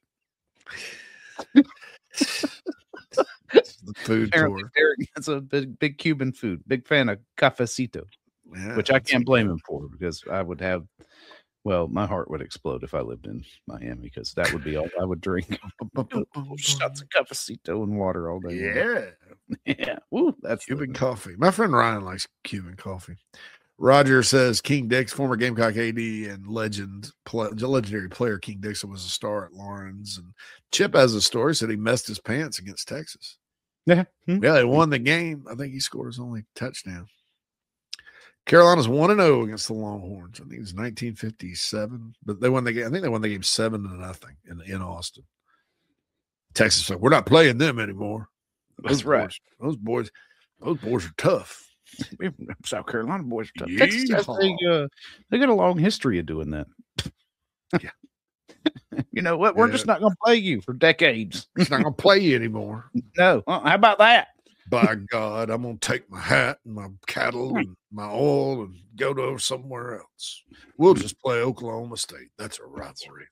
Speaker 2: The food
Speaker 1: Apparently,
Speaker 2: tour.
Speaker 1: Derek, that's a big, big Cuban food. Big fan of cafecito,
Speaker 2: yeah,
Speaker 1: which I can't blame him for because I would have, well, my heart would explode if I lived in Miami because that would be all I would drink. Shots of cafecito and water all day.
Speaker 2: Yeah.
Speaker 1: Yeah. Woo, that's
Speaker 2: Cuban the, coffee. My friend Ryan likes Cuban coffee. Roger says King Dix, former Gamecock A D and legend, play, legendary player King Dixon was a star at Lawrence. And Chip has a story, said he messed his pants against Texas.
Speaker 1: Yeah.
Speaker 2: Hmm. Yeah, they won the game. I think he scored his only touchdown. Carolina's one and oh against the Longhorns. I think it was nineteen fifty-seven, but they won the game. I think they won the game seven to nothing in, in Austin. Texas said, we're not playing them anymore. Those
Speaker 1: That's right.
Speaker 2: Boys, those boys, those boys are tough.
Speaker 1: South Carolina boys are tough. Texas, they, uh, they got a long history of doing that.
Speaker 2: Yeah.
Speaker 1: You know what? We're
Speaker 2: yeah.
Speaker 1: just not going to play you for decades.
Speaker 2: It's not going to play you anymore.
Speaker 1: No. Uh, how about that?
Speaker 2: By God, I'm going to take my hat and my cattle and my oil and go to somewhere else. We'll just play Oklahoma State. That's a rivalry.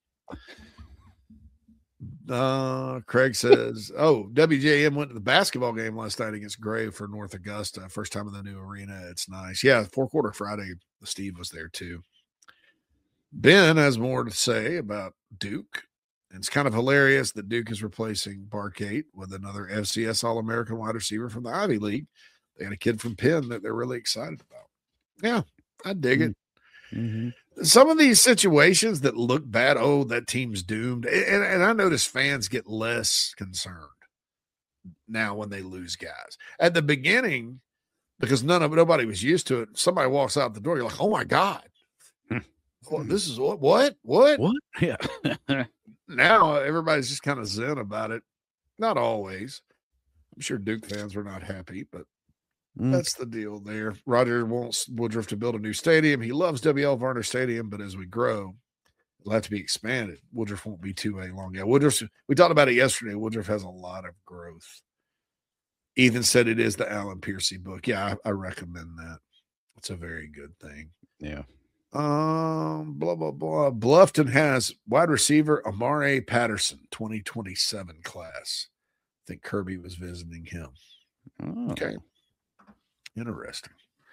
Speaker 2: Uh, Craig says, oh, W J M went to the basketball game last night against Gray for North Augusta. First time in the new arena. It's nice. Yeah, four quarter Friday, Steve was there too. Ben has more to say about Duke. It's kind of hilarious that Duke is replacing Barkate with another F C S All-American wide receiver from the Ivy League. They got a kid from Penn that they're really excited about. Yeah, I dig it.
Speaker 1: Mm-hmm.
Speaker 2: Some of these situations that look bad, oh, that team's doomed. And, and I notice fans get less concerned now when they lose guys. At the beginning, because none of nobody was used to it, somebody walks out the door, you're like, oh my God. Oh, this is what, what, what?
Speaker 1: What? Yeah.
Speaker 2: Now everybody's just kind of zen about it. Not always. I'm sure Duke fans were not happy, but mm. that's the deal there. Roger wants Woodruff to build a new stadium. He loves W L Varner Stadium, but as we grow, it'll have to be expanded. Woodruff won't be two A long. Yeah, Woodruff, we talked about it yesterday. Woodruff has a lot of growth. Ethan said it is the Alan Piercy book. Yeah, I, I recommend that. It's a very good thing.
Speaker 1: Yeah.
Speaker 2: Um, blah, blah, blah. Bluffton has wide receiver Amare Patterson, twenty twenty-seven class. I think Kirby was visiting him.
Speaker 1: Oh.
Speaker 2: Okay. Interesting.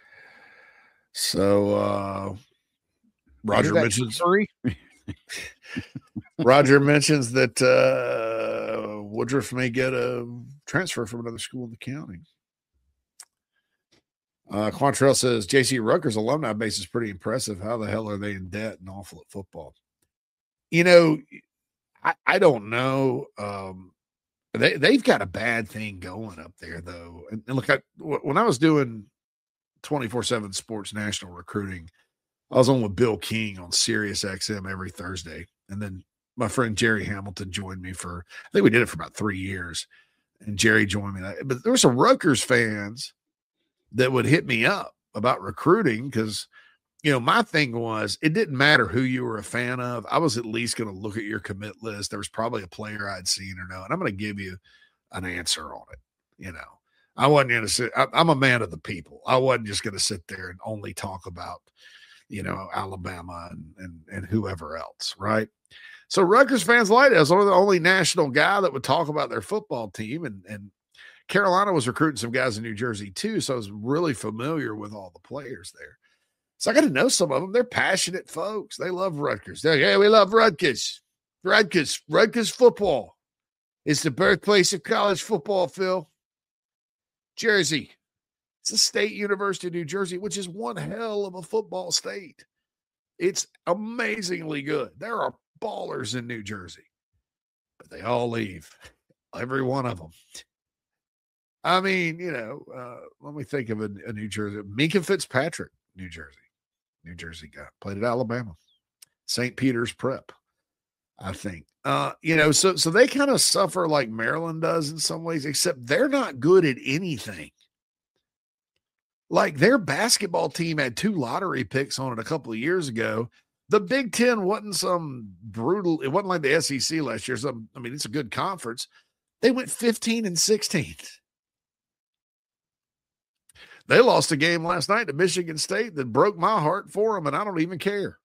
Speaker 2: So, uh, Roger mentions Roger mentions that uh, Woodruff may get a transfer from another school in the county. Uh, Quantrell says J C Rutgers alumni base is pretty impressive. How the hell are they in debt and awful at football? You know, I, I don't know. Um, they, they've got a bad thing going up there, though. And, and look, I, when I was doing twenty-four seven Sports National Recruiting, I was on with Bill King on Sirius X M every Thursday. And then my friend Jerry Hamilton joined me for, I think we did it for about three years. And Jerry joined me. But there were some Rutgers fans that would hit me up about recruiting because, you know, my thing was it didn't matter who you were a fan of. I was at least going to look at your commit list. There was probably a player I'd seen or no, and I'm going to give you an answer on it. You know, I wasn't going to sit. I, I'm a man of the people. I wasn't just going to sit there and only talk about, you know, Alabama and, and, and whoever else. Right. So Rutgers fans like it. I was the only national guy that would talk about their football team, and, and Carolina was recruiting some guys in New Jersey too. So I was really familiar with all the players there. So I got to know some of them. They're passionate folks. They love Rutgers. They're like, yeah, we love Rutgers. Rutgers. Rutgers football is the birthplace of college football, Phil. Jersey. It's the State University of New Jersey, which is one hell of a football state. It's amazingly good. There are ballers in New Jersey, but they all leave. Every one of them. I mean, you know, uh, let me think of a, a New Jersey. Minka Fitzpatrick, New Jersey. New Jersey guy. Played at Alabama. Saint Peter's Prep, I think. Uh, you know, so so they kind of suffer like Maryland does in some ways, except they're not good at anything. Like their basketball team had two lottery picks on it a couple of years ago. The Big Ten wasn't some brutal, it wasn't like the S E C last year. Some, I mean, it's a good conference. They went fifteen and sixteen. They lost a game last night to Michigan State that broke my heart for them, and I don't even care.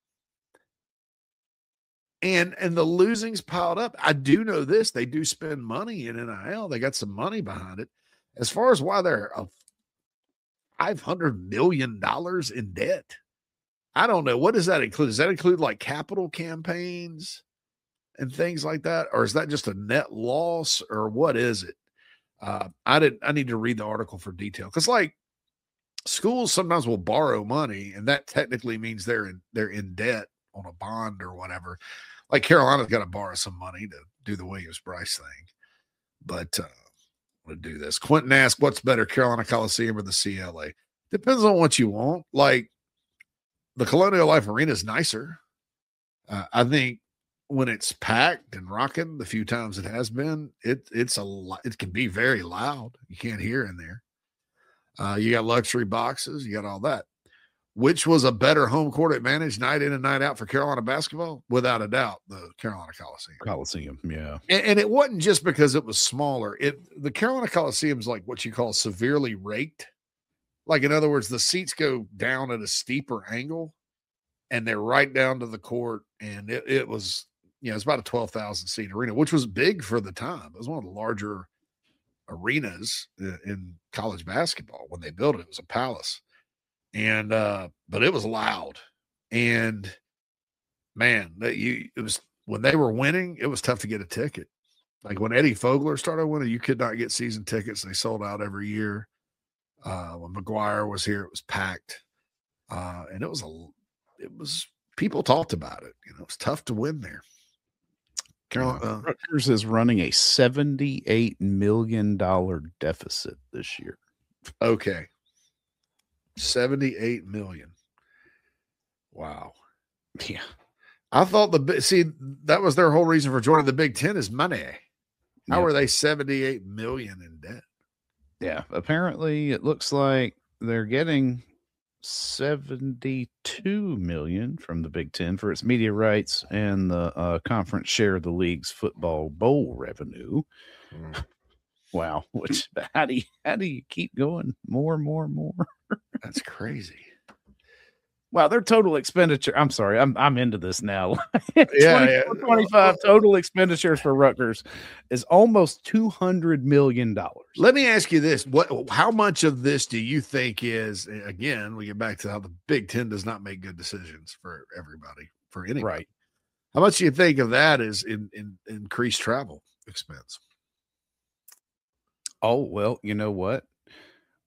Speaker 2: And and the losings piled up. I do know this. They do spend money in N I L. They got some money behind it. As far as why they're a five hundred million dollars in debt, I don't know. What does that include? Does that include like capital campaigns and things like that? Or is that just a net loss, or what is it? Uh, I didn't. I need to read the article for detail, because like, schools sometimes will borrow money, and that technically means they're in they're in debt on a bond or whatever. Like Carolina's got to borrow some money to do the Williams-Brice thing. But uh, I'm going to do this. Quentin asked, what's better, Carolina Coliseum or the C L A? Depends on what you want. Like, the Colonial Life Arena is nicer. Uh, I think when it's packed and rocking, the few times it has been, it it's a lot. It can be very loud. You can't hear in there. Uh, you got luxury boxes. You got all that. Which was a better home court advantage night in and night out for Carolina basketball? Without a doubt, the Carolina Coliseum.
Speaker 1: Coliseum, yeah.
Speaker 2: And, and it wasn't just because it was smaller. It the Carolina Coliseum is like what you call severely raked. Like, in other words, the seats go down at a steeper angle, and they're right down to the court. And it, it was, you know, it's about a twelve thousand seat arena, which was big for the time. It was one of the larger arenas in college basketball. When they built it, it was a palace. And uh but it was loud, and man, that you it was when they were winning, it was tough to get a ticket. Like when Eddie Fogler started winning, you could not get season tickets. They sold out every year. Uh when McGuire was here, it was packed. Uh and it was a it was people talked about it. You know, it was tough to win there.
Speaker 1: Carolina uh, Rutgers is running a seventy-eight million dollars deficit this year.
Speaker 2: Okay. seventy-eight million. Wow.
Speaker 1: Yeah.
Speaker 2: I thought the see that was their whole reason for joining the Big Ten is money. How
Speaker 1: yeah.
Speaker 2: are they seventy-eight million in debt?
Speaker 1: Yeah. Apparently it looks like they're getting seventy-two million from the Big Ten for its media rights, and the uh, conference share of the league's football bowl revenue. Mm. Wow. Which how do you how do you keep going more and more and more?
Speaker 2: That's crazy.
Speaker 1: Wow, their total expenditure. I'm sorry, I'm I'm into this now.
Speaker 2: yeah, yeah.
Speaker 1: twenty-five total expenditures for Rutgers is almost two hundred million dollars.
Speaker 2: Let me ask you this: what? How much of this do you think is? Again, we get back to how the Big Ten does not make good decisions for everybody, for anybody.
Speaker 1: Right.
Speaker 2: How much do you think of that is in, in increased travel expense?
Speaker 1: Oh well, you know what?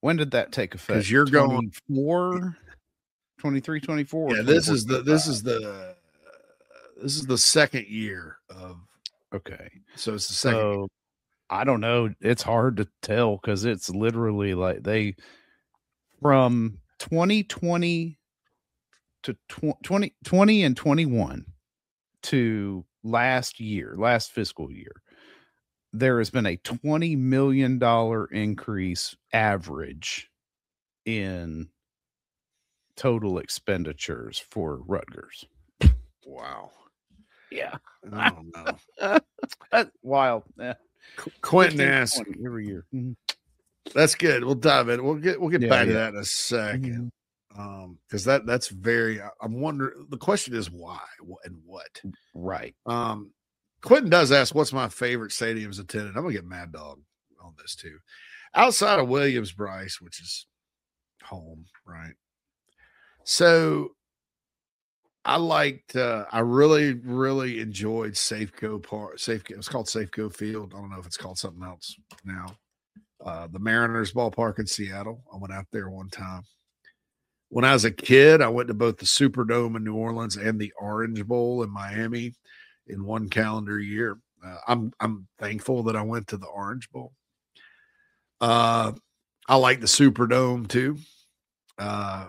Speaker 1: When did that take effect?
Speaker 2: Because you're going
Speaker 1: four, twenty-three, twenty-four.
Speaker 2: Yeah, this is the this is the this is the second year of.
Speaker 1: Okay,
Speaker 2: so it's the second.
Speaker 1: So,
Speaker 2: year.
Speaker 1: I don't know. It's hard to tell because it's literally like they from twenty twenty to twenty twenty and twenty-one to last year, last fiscal year, there has been a twenty million dollars increase average in total expenditures for Rutgers.
Speaker 2: Wow.
Speaker 1: Yeah.
Speaker 2: I don't know.
Speaker 1: That's wild. Yeah.
Speaker 2: Quentin asked
Speaker 1: every year. Mm-hmm.
Speaker 2: That's good. We'll dive in. We'll get we'll get
Speaker 1: Yeah,
Speaker 2: back to
Speaker 1: yeah.
Speaker 2: that in a second. Um, because that that's very. I'm wondering. The question is why and what.
Speaker 1: Right.
Speaker 2: Um, Quentin does ask, "What's my favorite stadiums attended?" I'm gonna get Mad Dog on this too. Outside of Williams Bryce, which is home, right? So I liked. Uh, I really, really enjoyed Safeco Park. Safeco. It was called Safeco Field. I don't know if it's called something else now. Uh, the Mariners ballpark in Seattle. I went out there one time. When I was a kid, I went to both the Superdome in New Orleans and the Orange Bowl in Miami in one calendar year. Uh, I'm I'm thankful that I went to the Orange Bowl. Uh, I like the Superdome too. Uh,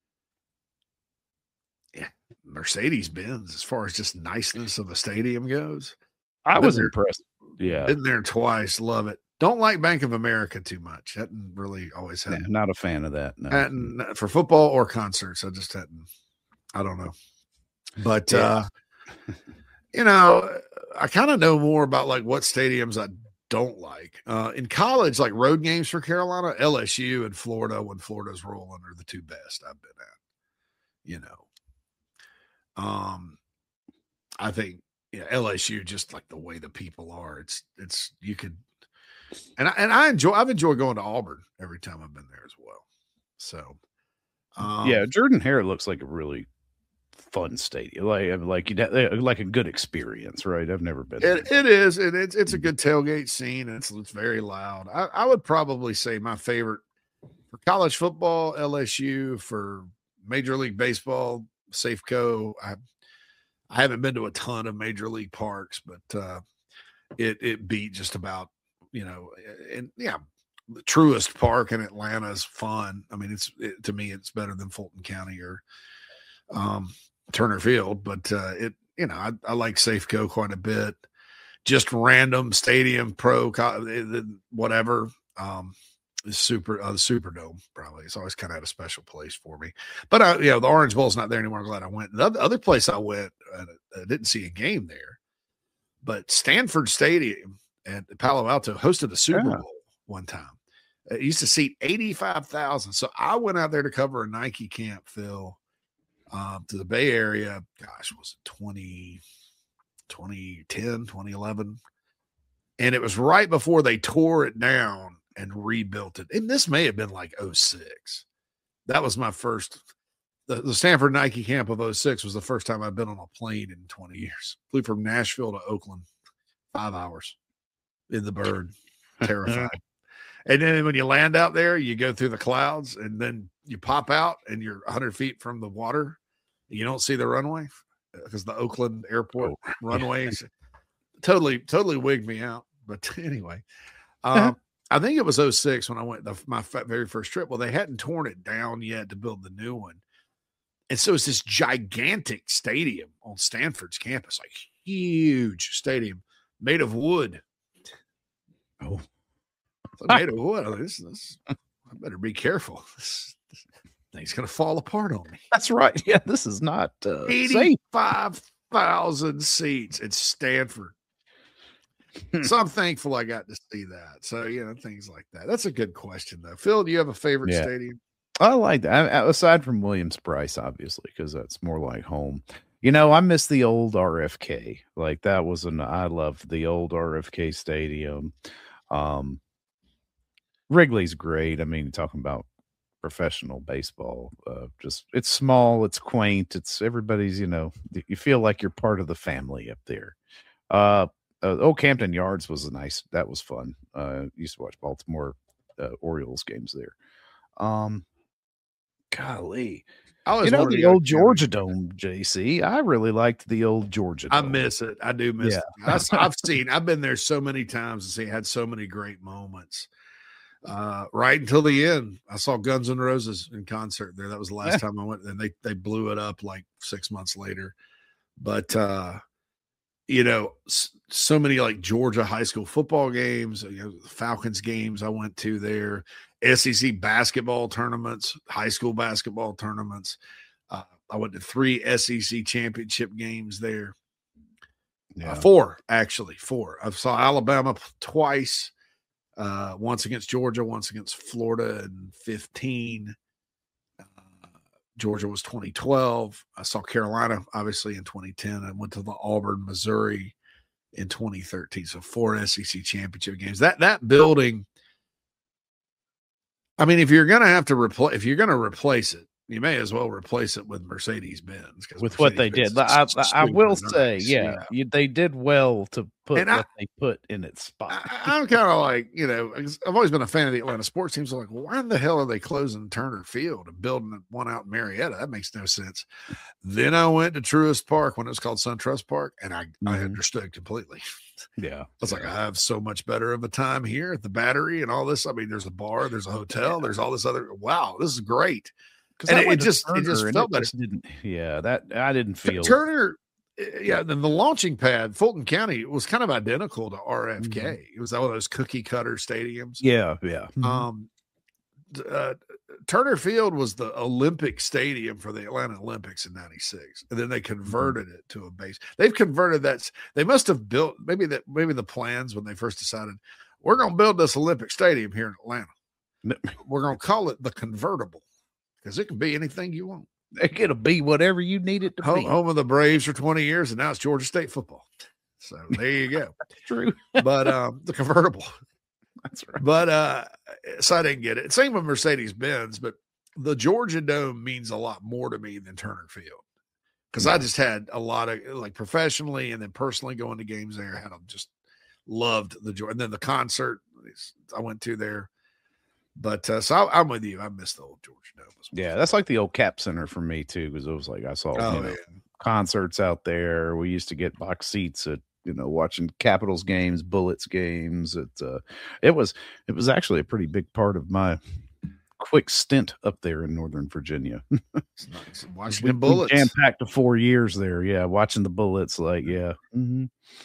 Speaker 2: yeah, Mercedes-Benz, as far as just niceness of a stadium goes.
Speaker 1: I
Speaker 2: Been
Speaker 1: was
Speaker 2: there-
Speaker 1: impressed. Yeah.
Speaker 2: Been there twice. Love it. Don't like Bank of America too much. Hadn't really always had.
Speaker 1: Yeah, not a fan of that. No.
Speaker 2: Hadn't, for football or concerts. I just hadn't. I don't know. But,
Speaker 1: Yeah.
Speaker 2: uh, you know, I kind of know more about like what stadiums I don't like. Uh, in college, like road games for Carolina, L S U and Florida, when Florida's rolling, are the two best I've been at. You know, um, I think yeah, L S U, just like the way the people are, it's it's you could, and I, and I enjoy I've enjoyed going to Auburn every time I've been there as well. So, um,
Speaker 1: yeah, Jordan Hare looks like a really fun stadium, like like you like a good experience, right? I've never been.
Speaker 2: It, it is, and it's it's a good tailgate scene. And it's it's very loud. I, I would probably say my favorite for college football, L S U. For Major League Baseball, Safeco. I I haven't been to a ton of Major League parks, but uh, it it beat just about, you know, and yeah, the Truist Park in Atlanta is fun. I mean, it's it, to me, it's better than Fulton County or um, Turner Field, but uh, it, you know, I, I like Safeco quite a bit. Just random stadium, pro, whatever. Um, the super, uh, the Superdome probably. It's always kind of had a special place for me. But I, you know, the Orange Bowl's not there anymore. I'm glad I went. The other place I went, uh, I didn't see a game there, but Stanford Stadium at Palo Alto hosted a Super
Speaker 1: Yeah.
Speaker 2: Bowl one time. It used to seat eighty-five thousand. So I went out there to cover a Nike camp, Phil, um, to the Bay Area. Gosh, was it twenty, twenty ten, twenty eleven? And it was right before they tore it down and rebuilt it. And this may have been like oh six. That was my first. The, the Stanford Nike camp of oh six was the first time I've been on a plane in twenty years. Flew from Nashville to Oakland, five hours in the bird, terrified. And then when you land out there, you go through the clouds and then you pop out and you're one hundred feet from the water. You don't see the runway because the Oakland airport
Speaker 1: Oh,
Speaker 2: runways totally, totally wigged me out. But anyway, um, I think it was oh six when I went the, my f- very first trip. Well, they hadn't torn it down yet to build the new one. And so it's this gigantic stadium on Stanford's campus, like huge stadium made of wood.
Speaker 1: Oh,
Speaker 2: It's like made of wood. I'm like, this, this, I better be careful. This, this thing's going to fall apart on me.
Speaker 1: that's right. Yeah, this is not uh, safe.
Speaker 2: eighty-five thousand seats at Stanford. So I'm thankful I got to see that. So, you know, things like that. That's a good question, though. Phil, do you have a favorite
Speaker 1: Yeah.
Speaker 2: stadium?
Speaker 1: I like that. I- Aside from Williams Bryce, obviously, because that's more like home. You know, I miss the old R F K. Like that was an. I loved the old R F K Stadium. Um, Wrigley's great. I mean, talking about professional baseball, uh, just it's small, it's quaint, it's everybody's. You know, you feel like you're part of the family up there. Uh, uh Old Campton Yards was a nice. That was fun. Uh, used to watch Baltimore uh, Orioles games there. Um, golly.
Speaker 2: I
Speaker 1: You know, the old Georgia Dome, J C. I really liked the old Georgia Dome.
Speaker 2: I miss it. I do miss
Speaker 1: Yeah.
Speaker 2: it. I, I've seen, I've been there so many times and see, had so many great moments. Uh, right until the end, I saw Guns N' Roses in concert there. That was the last time I went, and they they blew it up like six months later. But uh, you know, so many like Georgia high school football games, you know, Falcons games I went to there, S E C basketball tournaments, high school basketball tournaments. Uh, I went to three S E C championship games there.
Speaker 1: Yeah.
Speaker 2: Uh, four, actually, four. I saw Alabama twice, uh, once against Georgia, once against Florida in fifteen. Uh, Georgia was twenty twelve. I saw Carolina, obviously, in twenty ten. I went to the Auburn, Missouri in twenty thirteen. So four S E C championship games. That that building, I mean, if you're going to have to replace, if you're going to replace it, you may as well replace it with Mercedes-Benz.
Speaker 1: With what they did. I, I, I will say, yeah, yeah. You, they did well to put and what I, they put in its spot.
Speaker 2: I, I'm kind of like, you know, I've always been a fan of the Atlanta sports teams. I'm like, why in the hell are they closing Turner Field and building one out in Marietta? That makes no sense. Then I went to Truist Park when it was called SunTrust Park, and I, mm-hmm. I understood completely.
Speaker 1: Yeah.
Speaker 2: I was
Speaker 1: yeah.
Speaker 2: like, I have so much better of a time here at the Battery and all this. I mean, there's a bar, there's a hotel, there's all this other, wow, this is great. And it, it just it just felt
Speaker 1: it just didn't yeah that I didn't feel
Speaker 2: Turner yeah then the launching pad Fulton County was kind of identical to R F K. Mm-hmm. It was one of those cookie cutter stadiums.
Speaker 1: Yeah, yeah.
Speaker 2: Mm-hmm. Um, uh, Turner Field was the Olympic stadium for the Atlanta Olympics in ninety-six, and then they converted mm-hmm. it to a base. They've converted that. They must have built maybe that maybe the plans when they first decided we're going to build this Olympic stadium here in Atlanta. We're going to call it the Convertible. Because it can be anything you want.
Speaker 1: It'll be whatever you need it to
Speaker 2: home,
Speaker 1: be.
Speaker 2: Home of the Braves for twenty years, and now it's Georgia State football. So there you go.
Speaker 1: That's true.
Speaker 2: But um, the convertible.
Speaker 1: That's right.
Speaker 2: But uh, so I didn't get it. Same with Mercedes-Benz, but the Georgia Dome means a lot more to me than Turner Field. Because yeah. I just had a lot of, like, professionally and then personally going to games there, I had just loved the Georgia. And then the concert I went to there. But uh, so I, I'm with you. I miss the old Georgia Dome.
Speaker 1: Yeah, that's like the old Cap Center for me too, because it was like I saw
Speaker 2: oh,
Speaker 1: you know,
Speaker 2: yeah.
Speaker 1: concerts out there. We used to get box seats at you know watching Capitals games, Bullets games. It uh, it was it was actually a pretty big part of my quick stint up there in Northern Virginia.
Speaker 2: It's nice. Watching the Bullets,
Speaker 1: jam packed to four years there. Yeah, watching the Bullets. Like yeah. Mm-hmm.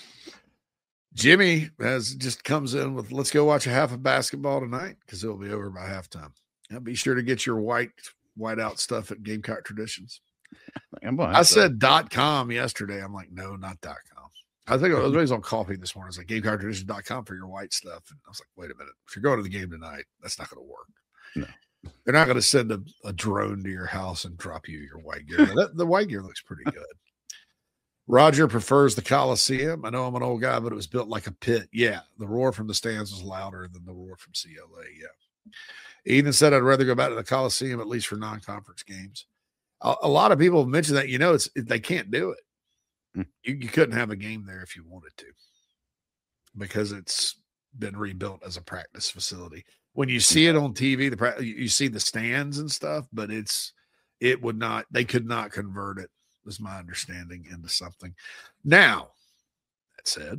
Speaker 2: Jimmy has just comes in with, let's go watch a half of basketball tonight because it'll be over by halftime. Now be sure to get your white white out stuff at Gamecock Traditions. I said dot com yesterday. I'm like, no, not dot com. I think I was on coffee this morning. I was like, Gamecock Traditions dot com for your white stuff. And I was like, wait a minute. If you're going to the game tonight, that's not going to work.
Speaker 1: No.
Speaker 2: They're not going to send a, a drone to your house and drop you your white gear. That, the white gear looks pretty good. Roger prefers the Coliseum. I know I'm an old guy, but it was built like a pit. Yeah, the roar from the stands was louder than the roar from C L A. Yeah. Ethan said I'd rather go back to the Coliseum, at least for non-conference games. A, a lot of people have mentioned that, you know, it's they can't do it. Mm. You, you couldn't have a game there if you wanted to because it's been rebuilt as a practice facility. When you see it on T V, the you see the stands and stuff, but it's it would not, they could not convert it, is my understanding, into something. Now, that said,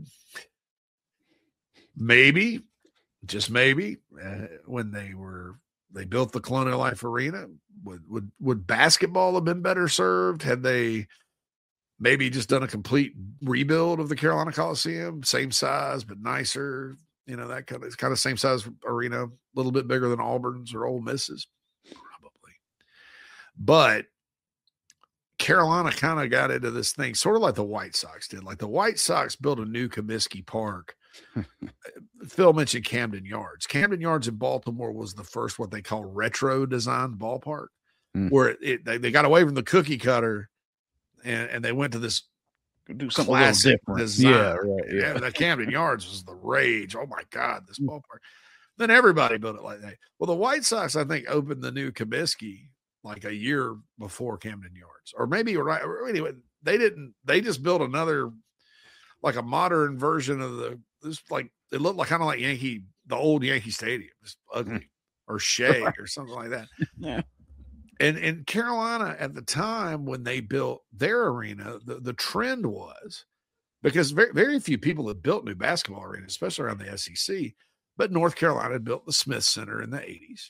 Speaker 2: maybe, just maybe, uh, when they were they built the Colonial Life Arena, would would would basketball have been better served had they maybe just done a complete rebuild of the Carolina Coliseum, same size but nicer, you know, that kind of kind of same size arena, a little bit bigger than Auburn's or Ole Miss's, probably, but Carolina kind of got into this thing, sort of like the White Sox did. Like the White Sox built a new Comiskey Park. Phil mentioned Camden Yards. Camden Yards in Baltimore was the first what they call retro designed ballpark, mm. where it, it they, they got away from the cookie cutter and, and they went to this
Speaker 1: do something
Speaker 2: classic
Speaker 1: different.
Speaker 2: Design.
Speaker 1: Yeah, right. Yeah.
Speaker 2: And the Camden Yards was the rage. Oh my God, this ballpark. Then everybody built it like that. Well, the White Sox, I think, opened the new Comiskey like a year before Camden Yards, or maybe right. Anyway, they didn't. They just built another, like a modern version of the. This like it looked like kind of like Yankee, the old Yankee Stadium, just ugly. or Shea right. or something like that.
Speaker 1: Yeah.
Speaker 2: And in Carolina at the time when they built their arena, the, the trend was, because very, very few people had built new basketball arenas, especially around the S E C, but North Carolina had built the Smith Center in the eighties.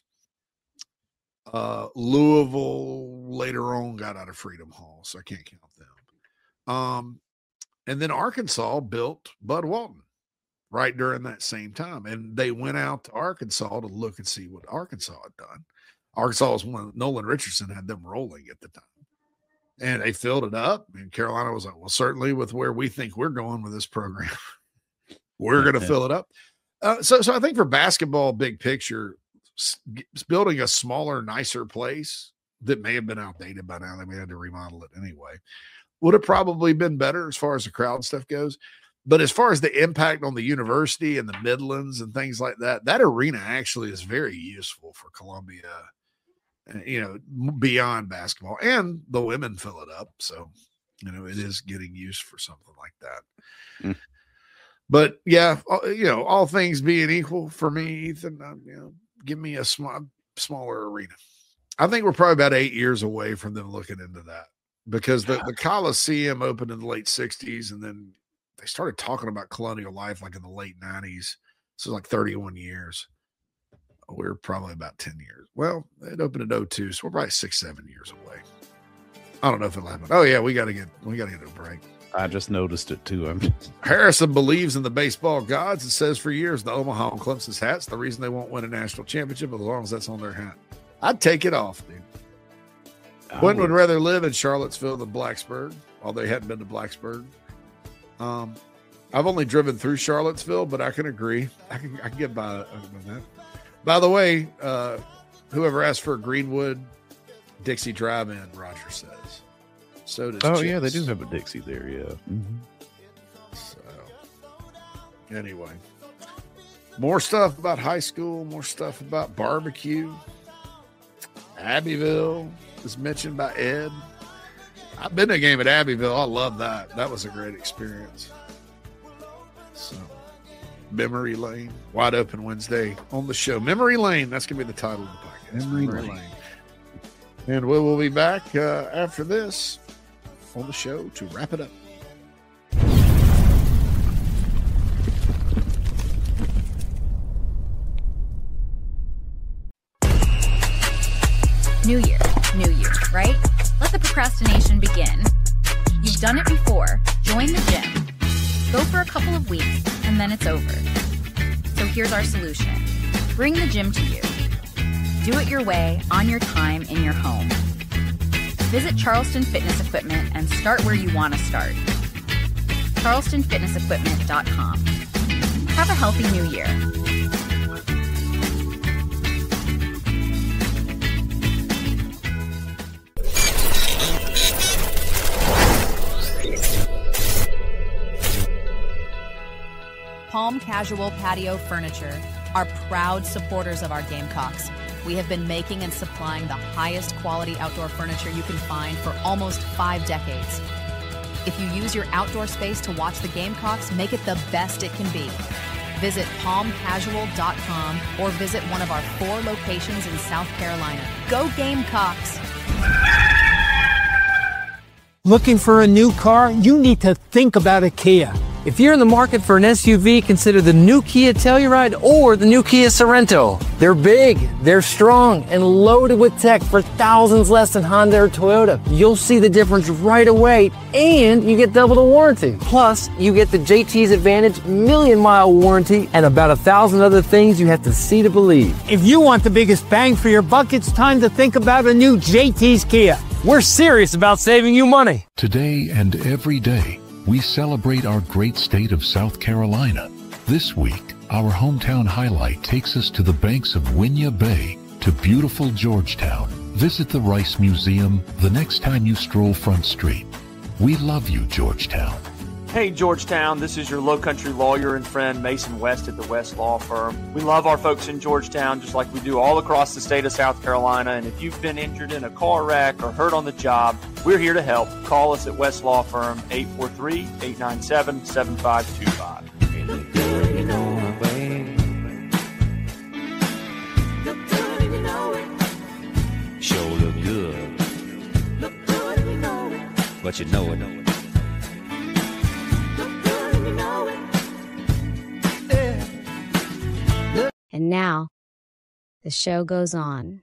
Speaker 2: Uh, Louisville later on got out of Freedom Hall, so I can't count them. Um, and then Arkansas built Bud Walton right during that same time. And they went out to Arkansas to look and see what Arkansas had done. Arkansas was one, Nolan Richardson had them rolling at the time. And they filled it up. And Carolina was like, well, certainly with where we think we're going with this program, we're going to fill it up. Uh, so, so I think for basketball, big picture, building a smaller, nicer place that may have been outdated by now, they may have to remodel it anyway, would have probably been better as far as the crowd stuff goes. But as far as the impact on the university and the Midlands and things like that, that arena actually is very useful for Columbia, you know, beyond basketball, and the women fill it up. So, you know, it is getting used for something like that. Mm. But yeah, you know, all things being equal for me, Ethan, um, you know, give me a small, smaller arena. I think we're probably about eight years away from them looking into that, because the, the Coliseum opened in the late sixties, and then they started talking about Colonial Life like in the late nineties. So like thirty-one years. We're probably about ten years. Well, it opened in oh two, so we're probably six, seven years away. I don't know if it'll happen. Oh yeah, we gotta get we gotta get a break.
Speaker 1: I just noticed it too. I'm
Speaker 2: Harrison believes in the baseball gods and says for years the Omaha and Clemson's hats the reason they won't win a national championship, as long as that's on their hat. I'd take it off, dude. Quentin would rather live in Charlottesville than Blacksburg, although they hadn't been to Blacksburg. Um, I've only driven through Charlottesville, but I can agree. I can I can get by with that. By the way, uh, whoever asked for a Greenwood Dixie Drive-In, Roger says. So does
Speaker 1: Oh,
Speaker 2: Chips.
Speaker 1: yeah, they do have a Dixie there, yeah. Mm-hmm.
Speaker 2: So, anyway. More stuff about high school, more stuff about barbecue. Abbeville is mentioned by Ed. I've been to a game at Abbeville. I love that. That was a great experience. So, Memory Lane, Wide Open Wednesday on the show. Memory Lane, that's going to be the title of the podcast.
Speaker 1: Memory,
Speaker 2: Memory
Speaker 1: Lane.
Speaker 2: Lane. And we will be back uh, after this on the show to wrap it up.
Speaker 4: New year, new you, right? Let the procrastination begin. You've done it before. Join the gym. Go for a couple of weeks, and then it's over. So here's our solution. Bring the gym to you. Do it your way, on your time, in your home. Visit Charleston Fitness Equipment and start where you want to start. charleston fitness equipment dot com. Have a healthy new year. Palm Casual Patio Furniture are proud supporters of our Gamecocks. We have been making and supplying the highest quality outdoor furniture you can find for almost five decades. If you use your outdoor space to watch the Gamecocks, make it the best it can be. Visit palm casual dot com or visit one of our four locations in South Carolina. Go Gamecocks!
Speaker 5: Looking for a new car? You need to think about a Kia.
Speaker 6: If you're in the market for an S U V, consider the new Kia Telluride or the new Kia Sorento. They're big, they're strong, and loaded with tech for thousands less than Honda or Toyota. You'll see the difference right away, and you get double the warranty. Plus, you get the J T's Advantage million mile warranty and about a thousand other things you have to see to believe.
Speaker 5: If you want the biggest bang for your buck, it's time to think about a new J T's Kia.
Speaker 6: We're serious about saving you money.
Speaker 13: Today and every day, we celebrate our great state of South Carolina. This week, our hometown highlight takes us to the banks of Winyah Bay to beautiful Georgetown. Visit the Rice Museum the next time you stroll Front Street. We love you, Georgetown.
Speaker 14: Hey, Georgetown, this is your Low Country lawyer and friend, Mason West at the West Law Firm. We love our folks in Georgetown just like we do all across the state of South Carolina. And if you've been injured in a car wreck or hurt on the job, we're here to help. Call us at West Law Firm, eight four three, eight nine seven, seven five two five.
Speaker 15: but you know it.
Speaker 16: And now, the show goes on.